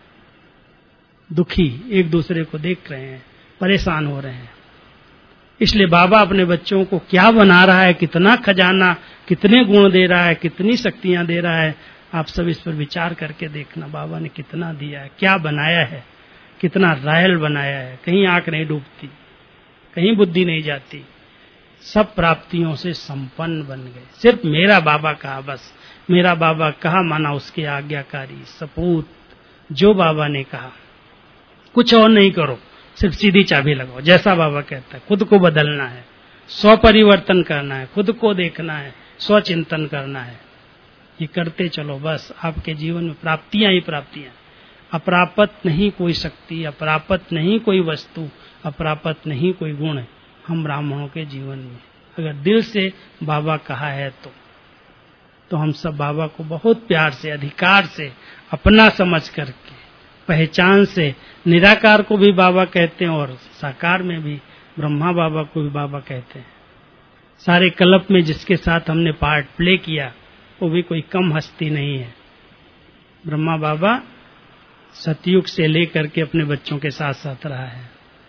दुखी, एक दूसरे को देख रहे हैं, परेशान हो रहे हैं। इसलिए बाबा अपने बच्चों को क्या बना रहा है, कितना खजाना, कितने गुण दे रहा है, कितनी शक्तियां दे रहा है, आप सब इस पर विचार करके देखना। बाबा ने कितना दिया है, क्या बनाया है, कितना रायल बनाया है। कहीं आंख नहीं डूबती, कहीं बुद्धि नहीं जाती, सब प्राप्तियों से संपन्न बन गए। सिर्फ मेरा बाबा कहा, बस मेरा बाबा कहा माना उसके आज्ञाकारी सपूत। जो बाबा ने कहा, कुछ और नहीं करो, सिर्फ सीधी चाबी लगाओ, जैसा बाबा कहता है। खुद को बदलना है, स्व परिवर्तन करना है, खुद को देखना है, स्व चिंतन करना है। ये करते चलो, बस आपके जीवन में प्राप्तियां ही प्राप्तियां। अप्राप्त नहीं कोई शक्ति, अप्राप्त नहीं कोई वस्तु, अप्राप्त नहीं कोई गुण है हम ब्राह्मणों के जीवन में। अगर दिल से बाबा कहा है तो हम सब बाबा को बहुत प्यार से, अधिकार से, अपना समझ करके, पहचान से, निराकार को भी बाबा कहते हैं और साकार में भी ब्रह्मा बाबा को भी बाबा कहते हैं। सारे कल्प में जिसके साथ हमने पार्ट प्ले किया वो भी कोई कम हस्ती नहीं है। ब्रह्मा बाबा सतयुग से लेकर के अपने बच्चों के साथ साथ रहा है,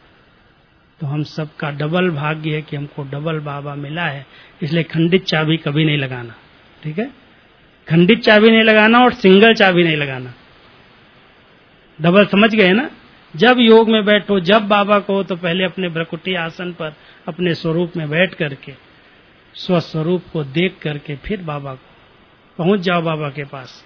तो हम सबका डबल भाग्य है कि हमको डबल बाबा मिला है। इसलिए खंडित चाबी कभी नहीं लगाना, ठीक है? खंडित चाबी नहीं लगाना और सिंगल चाबी नहीं लगाना, डबल, समझ गए ना? जब योग में बैठो, जब बाबा को, तो पहले अपने भ्रकुटी आसन पर अपने स्वरूप में बैठ करके स्वस्वरूप को देख करके फिर बाबा को पहुंच जाओ बाबा के पास,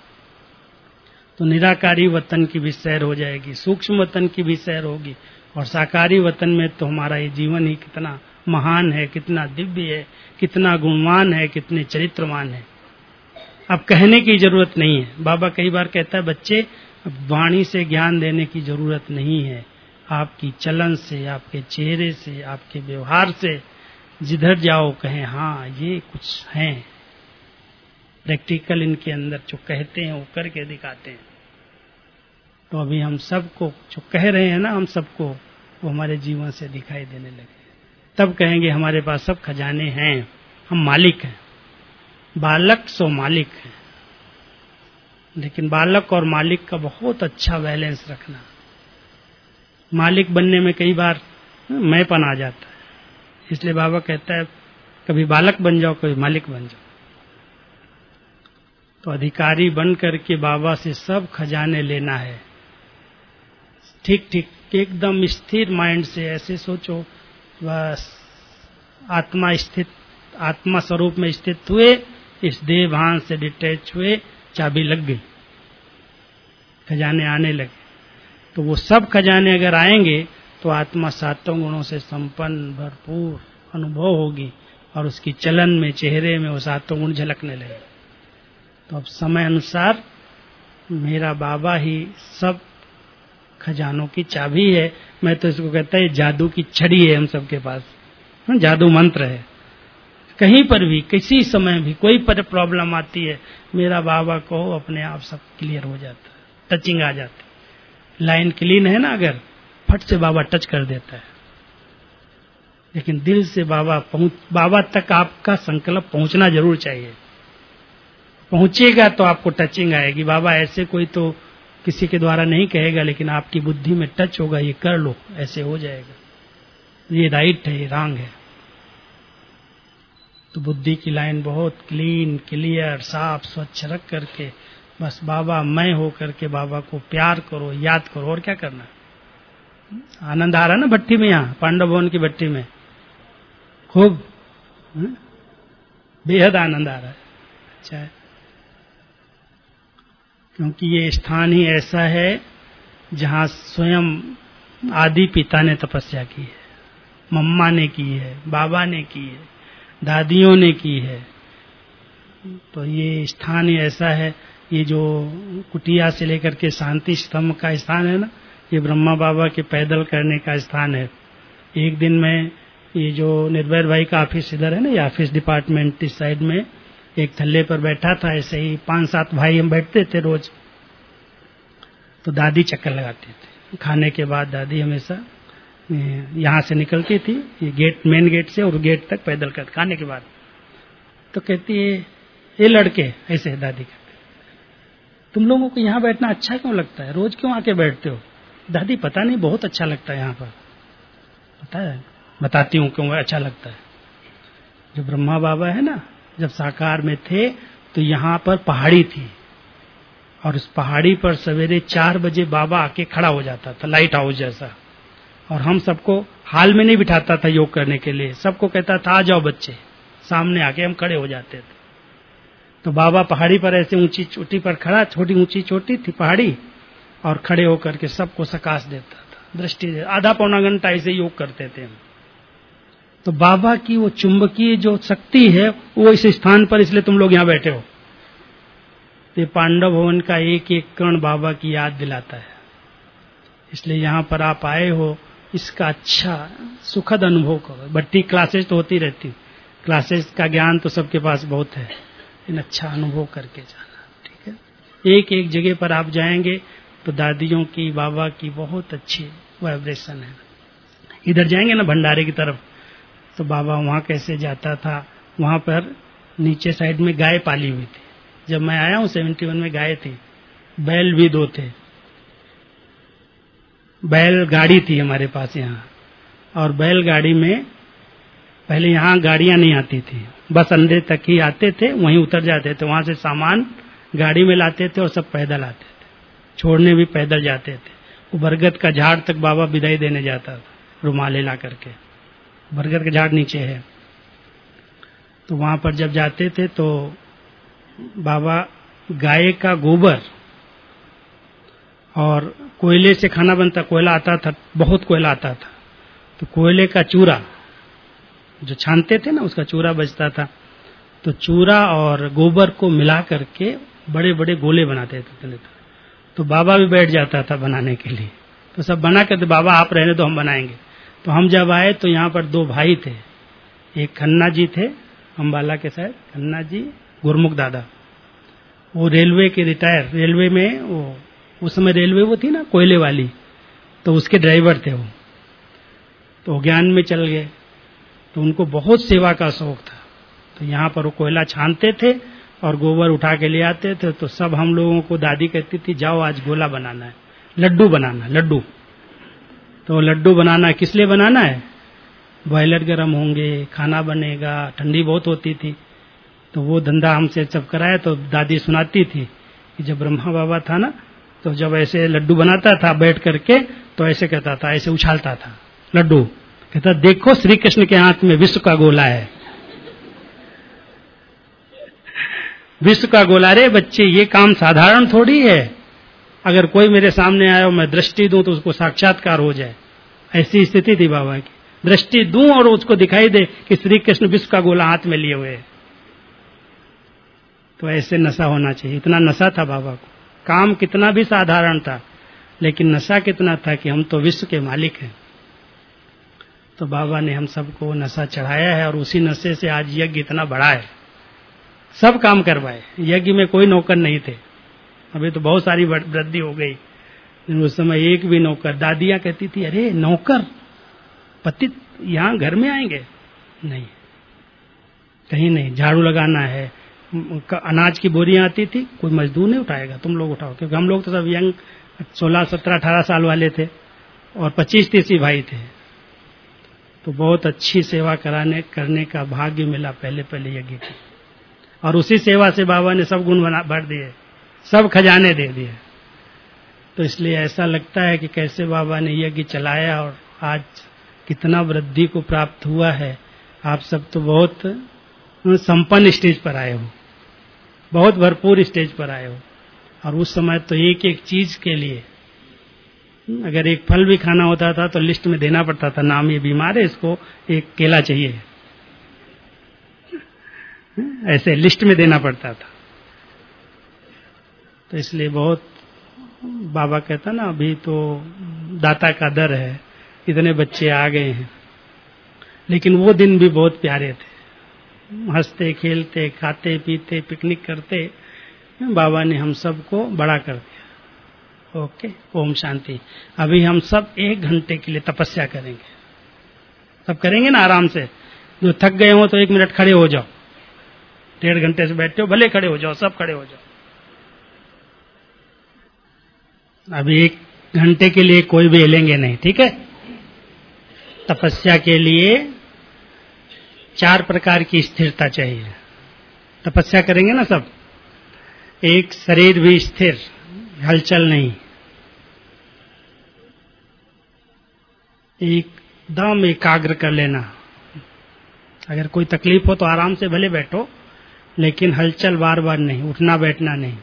तो निराकारी वतन की भी सैर हो जाएगी, सूक्ष्म वतन की भी सैर होगी, और साकारी वतन में तो हमारा ये जीवन ही कितना महान है, कितना दिव्य है, कितना गुणवान है, कितने चरित्रवान है। अब कहने की जरूरत नहीं है। बाबा कई बार कहता है, बच्चे वाणी से ज्ञान देने की जरूरत नहीं है, आपकी चलन से, आपके चेहरे से, आपके व्यवहार से जिधर जाओ कहें हाँ ये कुछ है, प्रैक्टिकल इनके अंदर जो कहते हैं वो करके दिखाते हैं। तो अभी हम सबको जो कह रहे हैं ना, हम सबको वो हमारे जीवन से दिखाई देने लगे, तब कहेंगे हमारे पास सब खजाने हैं, हम मालिक हैं। बालक सो मालिक है, लेकिन बालक और मालिक का बहुत अच्छा बैलेंस रखना। मालिक बनने में कई बार मैंपन आ जाता है, इसलिए बाबा कहता है कभी बालक बन जाओ, कभी मालिक बन जाओ। तो अधिकारी बन करके बाबा से सब खजाने लेना है, ठीक ठीक, एकदम स्थिर माइंड से ऐसे सोचो, बस आत्मा स्थित, आत्मा स्वरूप में स्थित हुए, इस देह भान से डिटैच हुए, चाबी लग गई, खजाने आने लगे। तो वो सब खजाने अगर आएंगे तो आत्मा सातों गुणों से संपन्न भरपूर अनुभव होगी, और उसकी चलन में, चेहरे में वो सातों गुण झलकने लगे। तो अब समय अनुसार मेरा बाबा ही सब खजानों की चाबी है। मैं तो इसको कहता है जादू की छड़ी है हम सबके पास, जादू मंत्र है, कहीं पर भी किसी समय भी कोई पर प्रॉब्लम आती है, मेरा बाबा को अपने आप सब क्लियर हो जाता है, टचिंग आ जाती है। लाइन क्लीन है ना, अगर फट से बाबा टच कर देता है। लेकिन दिल से बाबा तक आपका संकल्प पहुंचना जरूर चाहिए। पहुंचेगा तो आपको टचिंग आएगी। बाबा ऐसे कोई तो किसी के द्वारा नहीं कहेगा, लेकिन आपकी बुद्धि में टच होगा, ये कर लो, ऐसे हो जाएगा, ये राइट है, ये रॉन्ग है। तो बुद्धि की लाइन बहुत क्लीन, क्लियर, साफ, स्वच्छ रख करके बस बाबा मैं हो करके बाबा को प्यार करो, याद करो, और क्या करना। आनंद आ रहा ना भट्टी में, यहाँ पांडव भवन की भट्टी में खूब बेहद आनंद आ रहा है। अच्छा है, क्योंकि ये स्थान ही ऐसा है जहां स्वयं आदि पिता ने तपस्या की है, मम्मा ने की है, बाबा ने की है, दादियों ने की है। तो ये स्थान ही ऐसा है। ये जो कुटिया से लेकर के शांति स्तंभ का स्थान है ना, ये ब्रह्मा बाबा के पैदल करने का स्थान है। एक दिन में ये जो निर्भय भाई का ऑफिस इधर है ना, ये ऑफिस डिपार्टमेंट इस साइड में, एक थल्ले पर बैठा था, ऐसे ही 5-7 भाई हम बैठते थे रोज। तो दादी चक्कर लगाती थी खाने के बाद। दादी हमेशा यहाँ से निकलती थी, ये गेट, मेन गेट से और गेट तक पैदल कर खाने के बाद। तो कहती है ये लड़के, ऐसे दादी कहती, तुम लोगों को यहाँ बैठना अच्छा क्यों लगता है, रोज क्यों आके बैठते हो। दादी पता नहीं, बहुत अच्छा लगता है यहाँ पर। पता है, बताती हूँ क्यों अच्छा लगता है। जो ब्रह्मा बाबा है ना, जब साकार में थे तो यहाँ पर पहाड़ी थी, और उस पहाड़ी पर सवेरे 4 बजे बाबा आके खड़ा हो जाता था, लाइट हाउस जैसा। और हम सबको हाल में नहीं बिठाता था योग करने के लिए, सबको कहता था आ जाओ बच्चे, सामने आके हम खड़े हो जाते थे। तो बाबा पहाड़ी पर ऐसे ऊंची चोटी पर खड़ा, छोटी ऊंची चोटी थी पहाड़ी, और खड़े होकर के सबको सकाश देता था, दृष्टि, आधा पौना घंटा ऐसे योग करते थे हम। तो बाबा की वो चुंबकीय जो शक्ति है वो इस स्थान पर, इसलिए तुम लोग यहाँ बैठे हो। ये पांडव भवन का एक एक कण बाबा की याद दिलाता है, इसलिए यहाँ पर आप आए हो, इसका अच्छा सुखद अनुभव करो। भट्टी क्लासेस तो होती रहती, क्लासेस का ज्ञान तो सबके पास बहुत है, लेकिन अच्छा अनुभव करके जाना, ठीक है। एक एक जगह पर आप जाएंगे तो दादियों की, बाबा की बहुत अच्छी वाइब्रेशन है। इधर जाएंगे ना भंडारे की तरफ, तो बाबा वहां कैसे जाता था, वहां पर नीचे साइड में गाय पाली हुई थी। जब मैं आया हूँ 71 में गाय थी, बैल भी 2 थे, बैल गाड़ी थी हमारे पास यहाँ। और बैल गाड़ी में पहले यहाँ गाड़ियां नहीं आती थी, बस अंधे तक ही आते थे, वहीं उतर जाते थे, वहां से सामान गाड़ी में लाते थे और सब पैदल आते थे, छोड़ने भी पैदल जाते थे। वो बरगद का झाड़ तक बाबा विदाई देने जाता था, रुमाले ला करके। बरगद का झाड़ नीचे है, तो वहां पर जब जाते थे तो बाबा गाय का गोबर और कोयले से खाना बनता, कोयला आता था, बहुत कोयला आता था, तो कोयले का चूरा जो छानते थे ना, उसका चूरा बचता था। तो चूरा और गोबर को मिला करके बड़े बड़े गोले बनाते थे। तो बाबा भी बैठ जाता था बनाने के लिए, तो सब बना करते, बाबा आप रहने दो हम बनाएंगे। तो हम जब आए तो यहाँ पर 2 भाई थे, एक खन्ना जी थे अम्बाला के, शायद खन्ना जी, गुरमुख दादा, वो रेलवे के रिटायर, रेलवे में वो उस समय रेलवे वो थी ना कोयले वाली, तो उसके ड्राइवर थे वो। तो ज्ञान में चल गए, तो उनको बहुत सेवा का शौक था। तो यहाँ पर वो कोयला छानते थे और गोबर उठा के ले आते थे। तो सब हम लोगों को दादी कहती थी जाओ आज गोला बनाना है, लड्डू बनाना, लड्डू। तो लड्डू बनाना किस लिए बनाना है, बॉयलर गर्म होंगे, खाना बनेगा, ठंडी बहुत होती थी। तो वो धंधा हमसे सब कराया। तो दादी सुनाती थी कि जब ब्रह्मा बाबा था ना, तो जब ऐसे लड्डू बनाता था बैठ करके, तो ऐसे कहता था, ऐसे उछालता था लड्डू, कहता देखो श्री कृष्ण के हाथ में विश्व का गोला है। विश्व का गोला, रे बच्चे ये काम साधारण थोड़ी है, अगर कोई मेरे सामने आया और मैं दृष्टि दूं तो उसको साक्षात्कार हो जाए, ऐसी स्थिति थी बाबा की। दृष्टि दूं और उसको दिखाई दे कि श्री कृष्ण विश्व का गोला हाथ में लिए हुए है। तो ऐसे नशा होना चाहिए, इतना नशा था बाबा को। काम कितना भी साधारण था, लेकिन नशा कितना था कि हम तो विश्व के मालिक हैं। तो बाबा ने हम सबको नशा चढ़ाया है और उसी नशे से आज यज्ञ इतना बड़ा है। सब काम करवाए, यज्ञ में कोई नौकर नहीं थे। अभी तो बहुत सारी वृद्धि हो गई, उस समय एक भी नौकर। दादियां कहती थी अरे नौकर पति यहाँ घर में आएंगे? नहीं, कहीं नहीं। झाड़ू लगाना है, अनाज की बोरियां आती थी, कोई मजदूर नहीं उठाएगा, तुम लोग उठाओ। क्योंकि हम लोग तो सब यंग 16, 17, 18 साल वाले थे और 25-30 भाई थे। तो बहुत अच्छी सेवा करने का भाग्य मिला पहले यज्ञ की। और उसी सेवा से बाबा ने सब गुण भर दिए, सब खजाने दे दिए। तो इसलिए ऐसा लगता है कि कैसे बाबा ने यज्ञ चलाया और आज कितना वृद्धि को प्राप्त हुआ है। आप सब तो बहुत संपन्न स्टेज पर आए हो, बहुत भरपूर स्टेज पर आए हो। और उस समय तो एक एक चीज के लिए, अगर एक फल भी खाना होता था तो लिस्ट में देना पड़ता था, नाम ये बीमार है, इसको एक केला चाहिए, ऐसे लिस्ट में देना पड़ता था। तो इसलिए बहुत बाबा कहता ना, अभी तो दाता का दर है, इतने बच्चे आ गए हैं। लेकिन वो दिन भी बहुत प्यारे थे, हंसते खेलते खाते पीते पिकनिक करते बाबा ने हम सबको बड़ा कर दिया। ओके, ओम शांति। अभी हम सब 1 घंटे के लिए तपस्या करेंगे। सब करेंगे ना आराम से। जो थक गए हो तो 1 मिनट खड़े हो जाओ, 1.5 घंटे से बैठे हो, भले खड़े हो जाओ, सब खड़े हो जाओ। अभी 1 घंटे के लिए कोई भी हिलेंगे नहीं, ठीक है। तपस्या के लिए 4 प्रकार की स्थिरता चाहिए। तपस्या करेंगे ना सब। एक, शरीर भी स्थिर, हलचल नहीं, एकदम एकाग्र कर लेना। अगर कोई तकलीफ हो तो आराम से भले बैठो, लेकिन हलचल बार बार नहीं, उठना बैठना नहीं।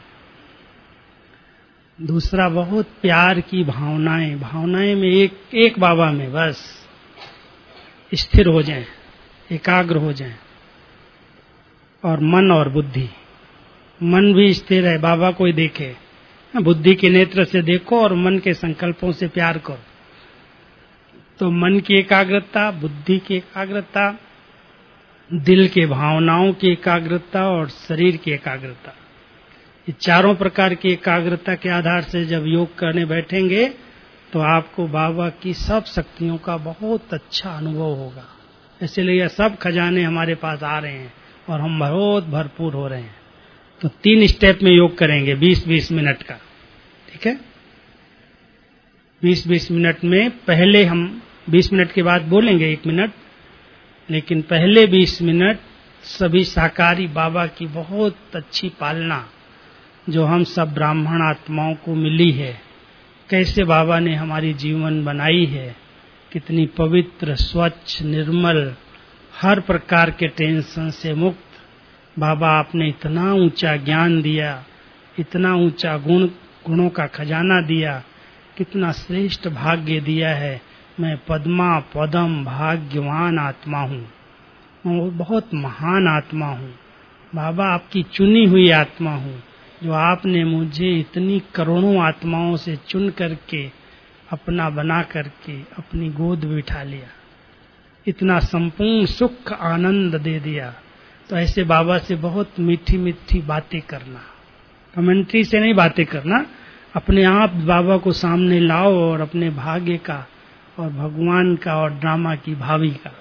दूसरा, बहुत प्यार की भावनाएं में एक बाबा में बस स्थिर हो जाएं, एकाग्र हो जाएं। और मन और बुद्धि, मन भी स्थिर है, बाबा को ही देखे, बुद्धि के नेत्र से देखो और मन के संकल्पों से प्यार करो। तो मन की एकाग्रता, बुद्धि की एकाग्रता, दिल के भावनाओं की एकाग्रता और शरीर की एकाग्रता, ये 4 प्रकार की एकाग्रता के आधार से जब योग करने बैठेंगे तो आपको बाबा की सब शक्तियों का बहुत अच्छा अनुभव होगा। इसलिए सब खजाने हमारे पास आ रहे हैं और हम बहुत भरपूर हो रहे हैं। तो 3 स्टेप में योग करेंगे 20-20 मिनट का, ठीक है। 20-20 मिनट में पहले हम 20 मिनट के बाद बोलेंगे 1 मिनट, लेकिन पहले 20 मिनट सभी साकारी बाबा की बहुत अच्छी पालना जो हम सब ब्राह्मण आत्माओं को मिली है, कैसे बाबा ने हमारी जीवन बनाई है, कितनी पवित्र, स्वच्छ, निर्मल, हर प्रकार के टेंशन से मुक्त। बाबा आपने इतना ऊंचा ज्ञान दिया, इतना ऊंचा गुणों का खजाना दिया, कितना श्रेष्ठ भाग्य दिया है। मैं पदम भाग्यवान आत्मा हूँ, मैं बहुत महान आत्मा हूँ। बाबा आपकी चुनी हुई आत्मा हूँ, जो आपने मुझे इतनी करोड़ों आत्माओं से चुन करके अपना बना करके अपनी गोद में बिठा लिया, इतना संपूर्ण सुख आनंद दे दिया। तो ऐसे बाबा से बहुत मीठी मीठी बातें करना, कमेंट्री से नहीं बातें करना, अपने आप बाबा को सामने लाओ और अपने भाग्य का और भगवान का और ड्रामा की भावी का,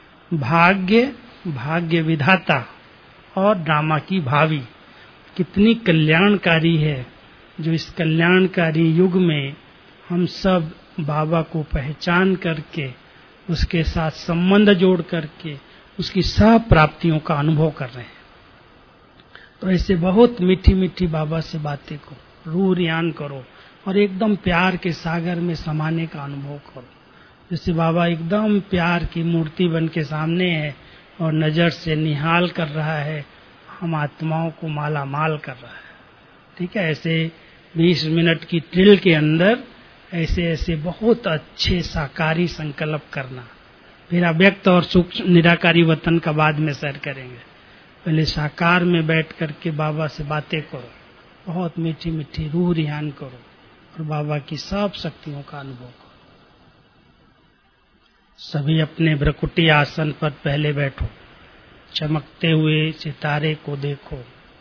भाग्य विधाता और ड्रामा की भावी कितनी कल्याणकारी है। जो इस कल्याणकारी युग में हम सब बाबा को पहचान करके, उसके साथ संबंध जोड़ करके उसकी सब प्राप्तियों का अनुभव कर रहे हैं। तो ऐसे बहुत मीठी मीठी बाबा से बातें करो, रूह रियान करो और एकदम प्यार के सागर में समाने का अनुभव करो। जैसे बाबा एकदम प्यार की मूर्ति बन के सामने है और नजर से निहाल कर रहा है, हम आत्माओं को माला माल कर रहा है, ठीक है। ऐसे 20 मिनट की ट्रिल के अंदर ऐसे ऐसे बहुत अच्छे साकारी संकल्प करना। फिर अव्यक्त और सूक्ष्म निराकारी वतन का बाद में सैर करेंगे। पहले साकार में बैठ करके बाबा से बातें करो, बहुत मीठी मीठी रूह रिहान करो और बाबा की सब शक्तियों का अनुभव करो। सभी अपने भ्रकुटी आसन पर पहले बैठो, चमकते हुए सितारे को देखो।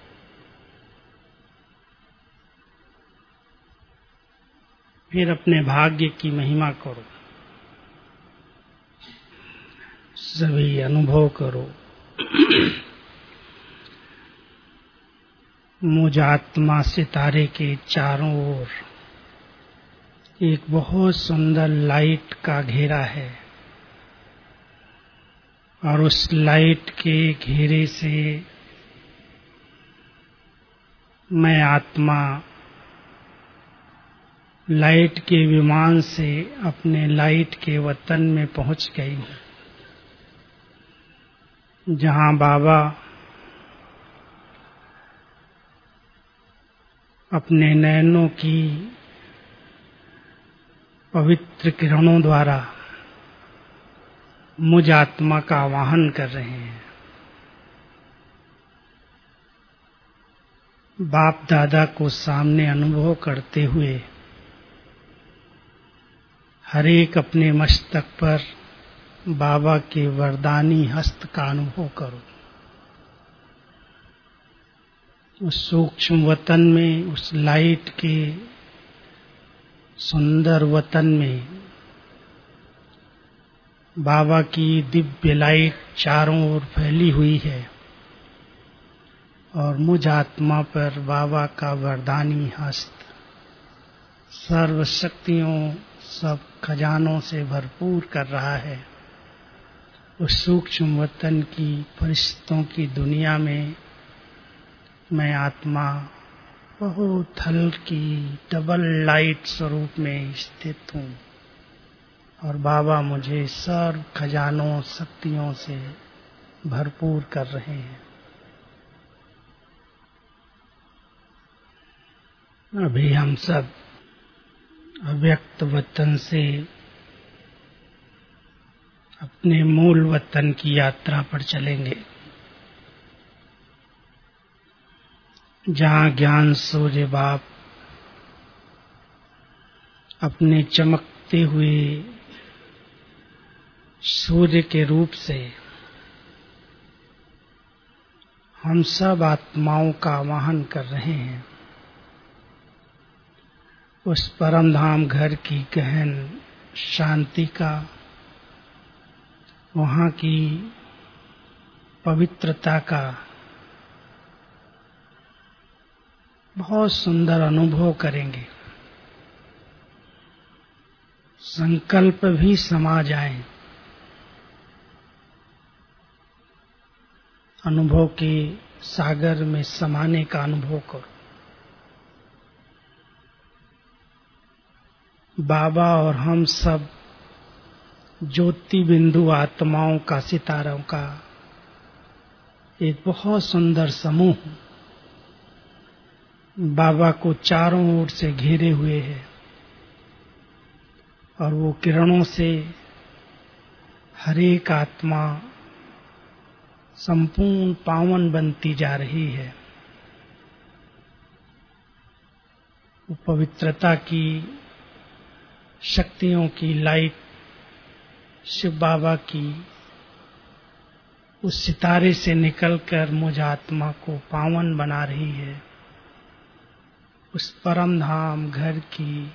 फिर अपने भाग्य की महिमा करो, सभी अनुभव करो। मुझ आत्मा सितारे के चारों ओर एक बहुत सुंदर लाइट का घेरा है, और उस लाइट के घेरे से मैं आत्मा लाइट के विमान से अपने लाइट के वतन में पहुंच गई हूँ, जहाँ बाबा अपने नयनों की पवित्र किरणों द्वारा मुझ आत्मा का आवाहन कर रहे हैं। बाप दादा को सामने अनुभव करते हुए हर एक अपने मस्तक पर बाबा के वरदानी हस्त का अनुभव करो। उस सूक्ष्म वतन में, उस लाइट के सुंदर वतन में बाबा की दिव्य लाइट चारों ओर फैली हुई है, और मुझ आत्मा पर बाबा का वरदानी हस्त सर्व शक्तियों, सब खजानों से भरपूर कर रहा है। उस सूक्ष्म वतन की फरिश्तों की दुनिया में मैं आत्मा बहुत हल्की डबल लाइट स्वरूप में स्थित हूँ, और बाबा मुझे सर्व खजानों शक्तियों से भरपूर कर रहे हैं। अभी हम सब अव्यक्त वतन से अपने मूल वतन की यात्रा पर चलेंगे, जहाँ ज्ञान सूर्य बाप अपने चमकते हुए सूर्य के रूप से हम सब आत्माओं का आवाहन कर रहे हैं। उस परम धाम घर की गहन शांति का, वहाँ की पवित्रता का बहुत सुंदर अनुभव करेंगे। संकल्प भी समा जाएं, अनुभव के सागर में समाने का अनुभव करो। बाबा और हम सब ज्योति बिंदु आत्माओं का, सितारों का एक बहुत सुंदर समूह बाबा को चारों ओर से घेरे हुए है, और वो किरणों से हर एक आत्मा संपूर्ण पावन बनती जा रही है। वो पवित्रता की, शक्तियों की लाइट शिव बाबा की उस सितारे से निकलकर मुझ आत्मा को पावन बना रही है। उस परम धाम घर की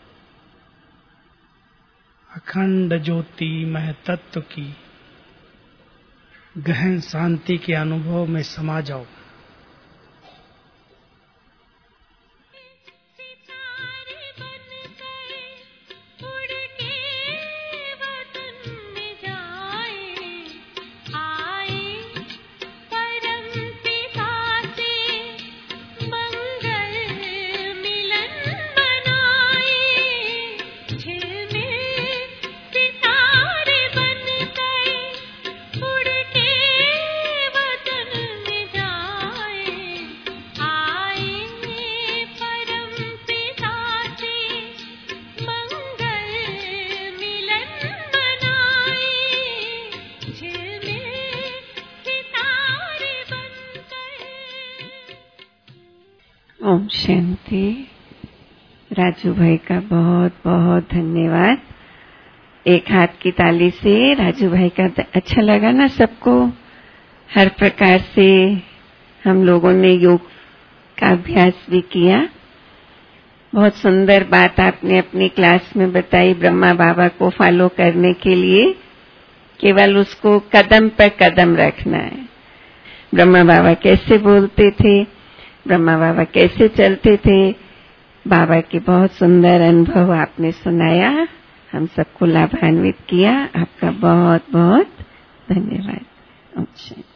अखंड ज्योति मह तत्व की गहन शांति के अनुभव में समा जाओ। ओम शांति। राजू भाई का बहुत बहुत धन्यवाद। एक हाथ की ताली से राजू भाई का अच्छा लगा ना सबको? हर प्रकार से हम लोगों ने योग का अभ्यास भी किया। बहुत सुंदर बात आपने अपनी क्लास में बताई। ब्रह्मा बाबा को फॉलो करने के लिए केवल उसको कदम पर कदम रखना है। ब्रह्मा बाबा कैसे बोलते थे, ब्रह्मा बाबा कैसे चलते थे, बाबा के बहुत सुंदर अनुभव आपने सुनाया, हम सबको लाभान्वित किया। आपका बहुत बहुत धन्यवाद।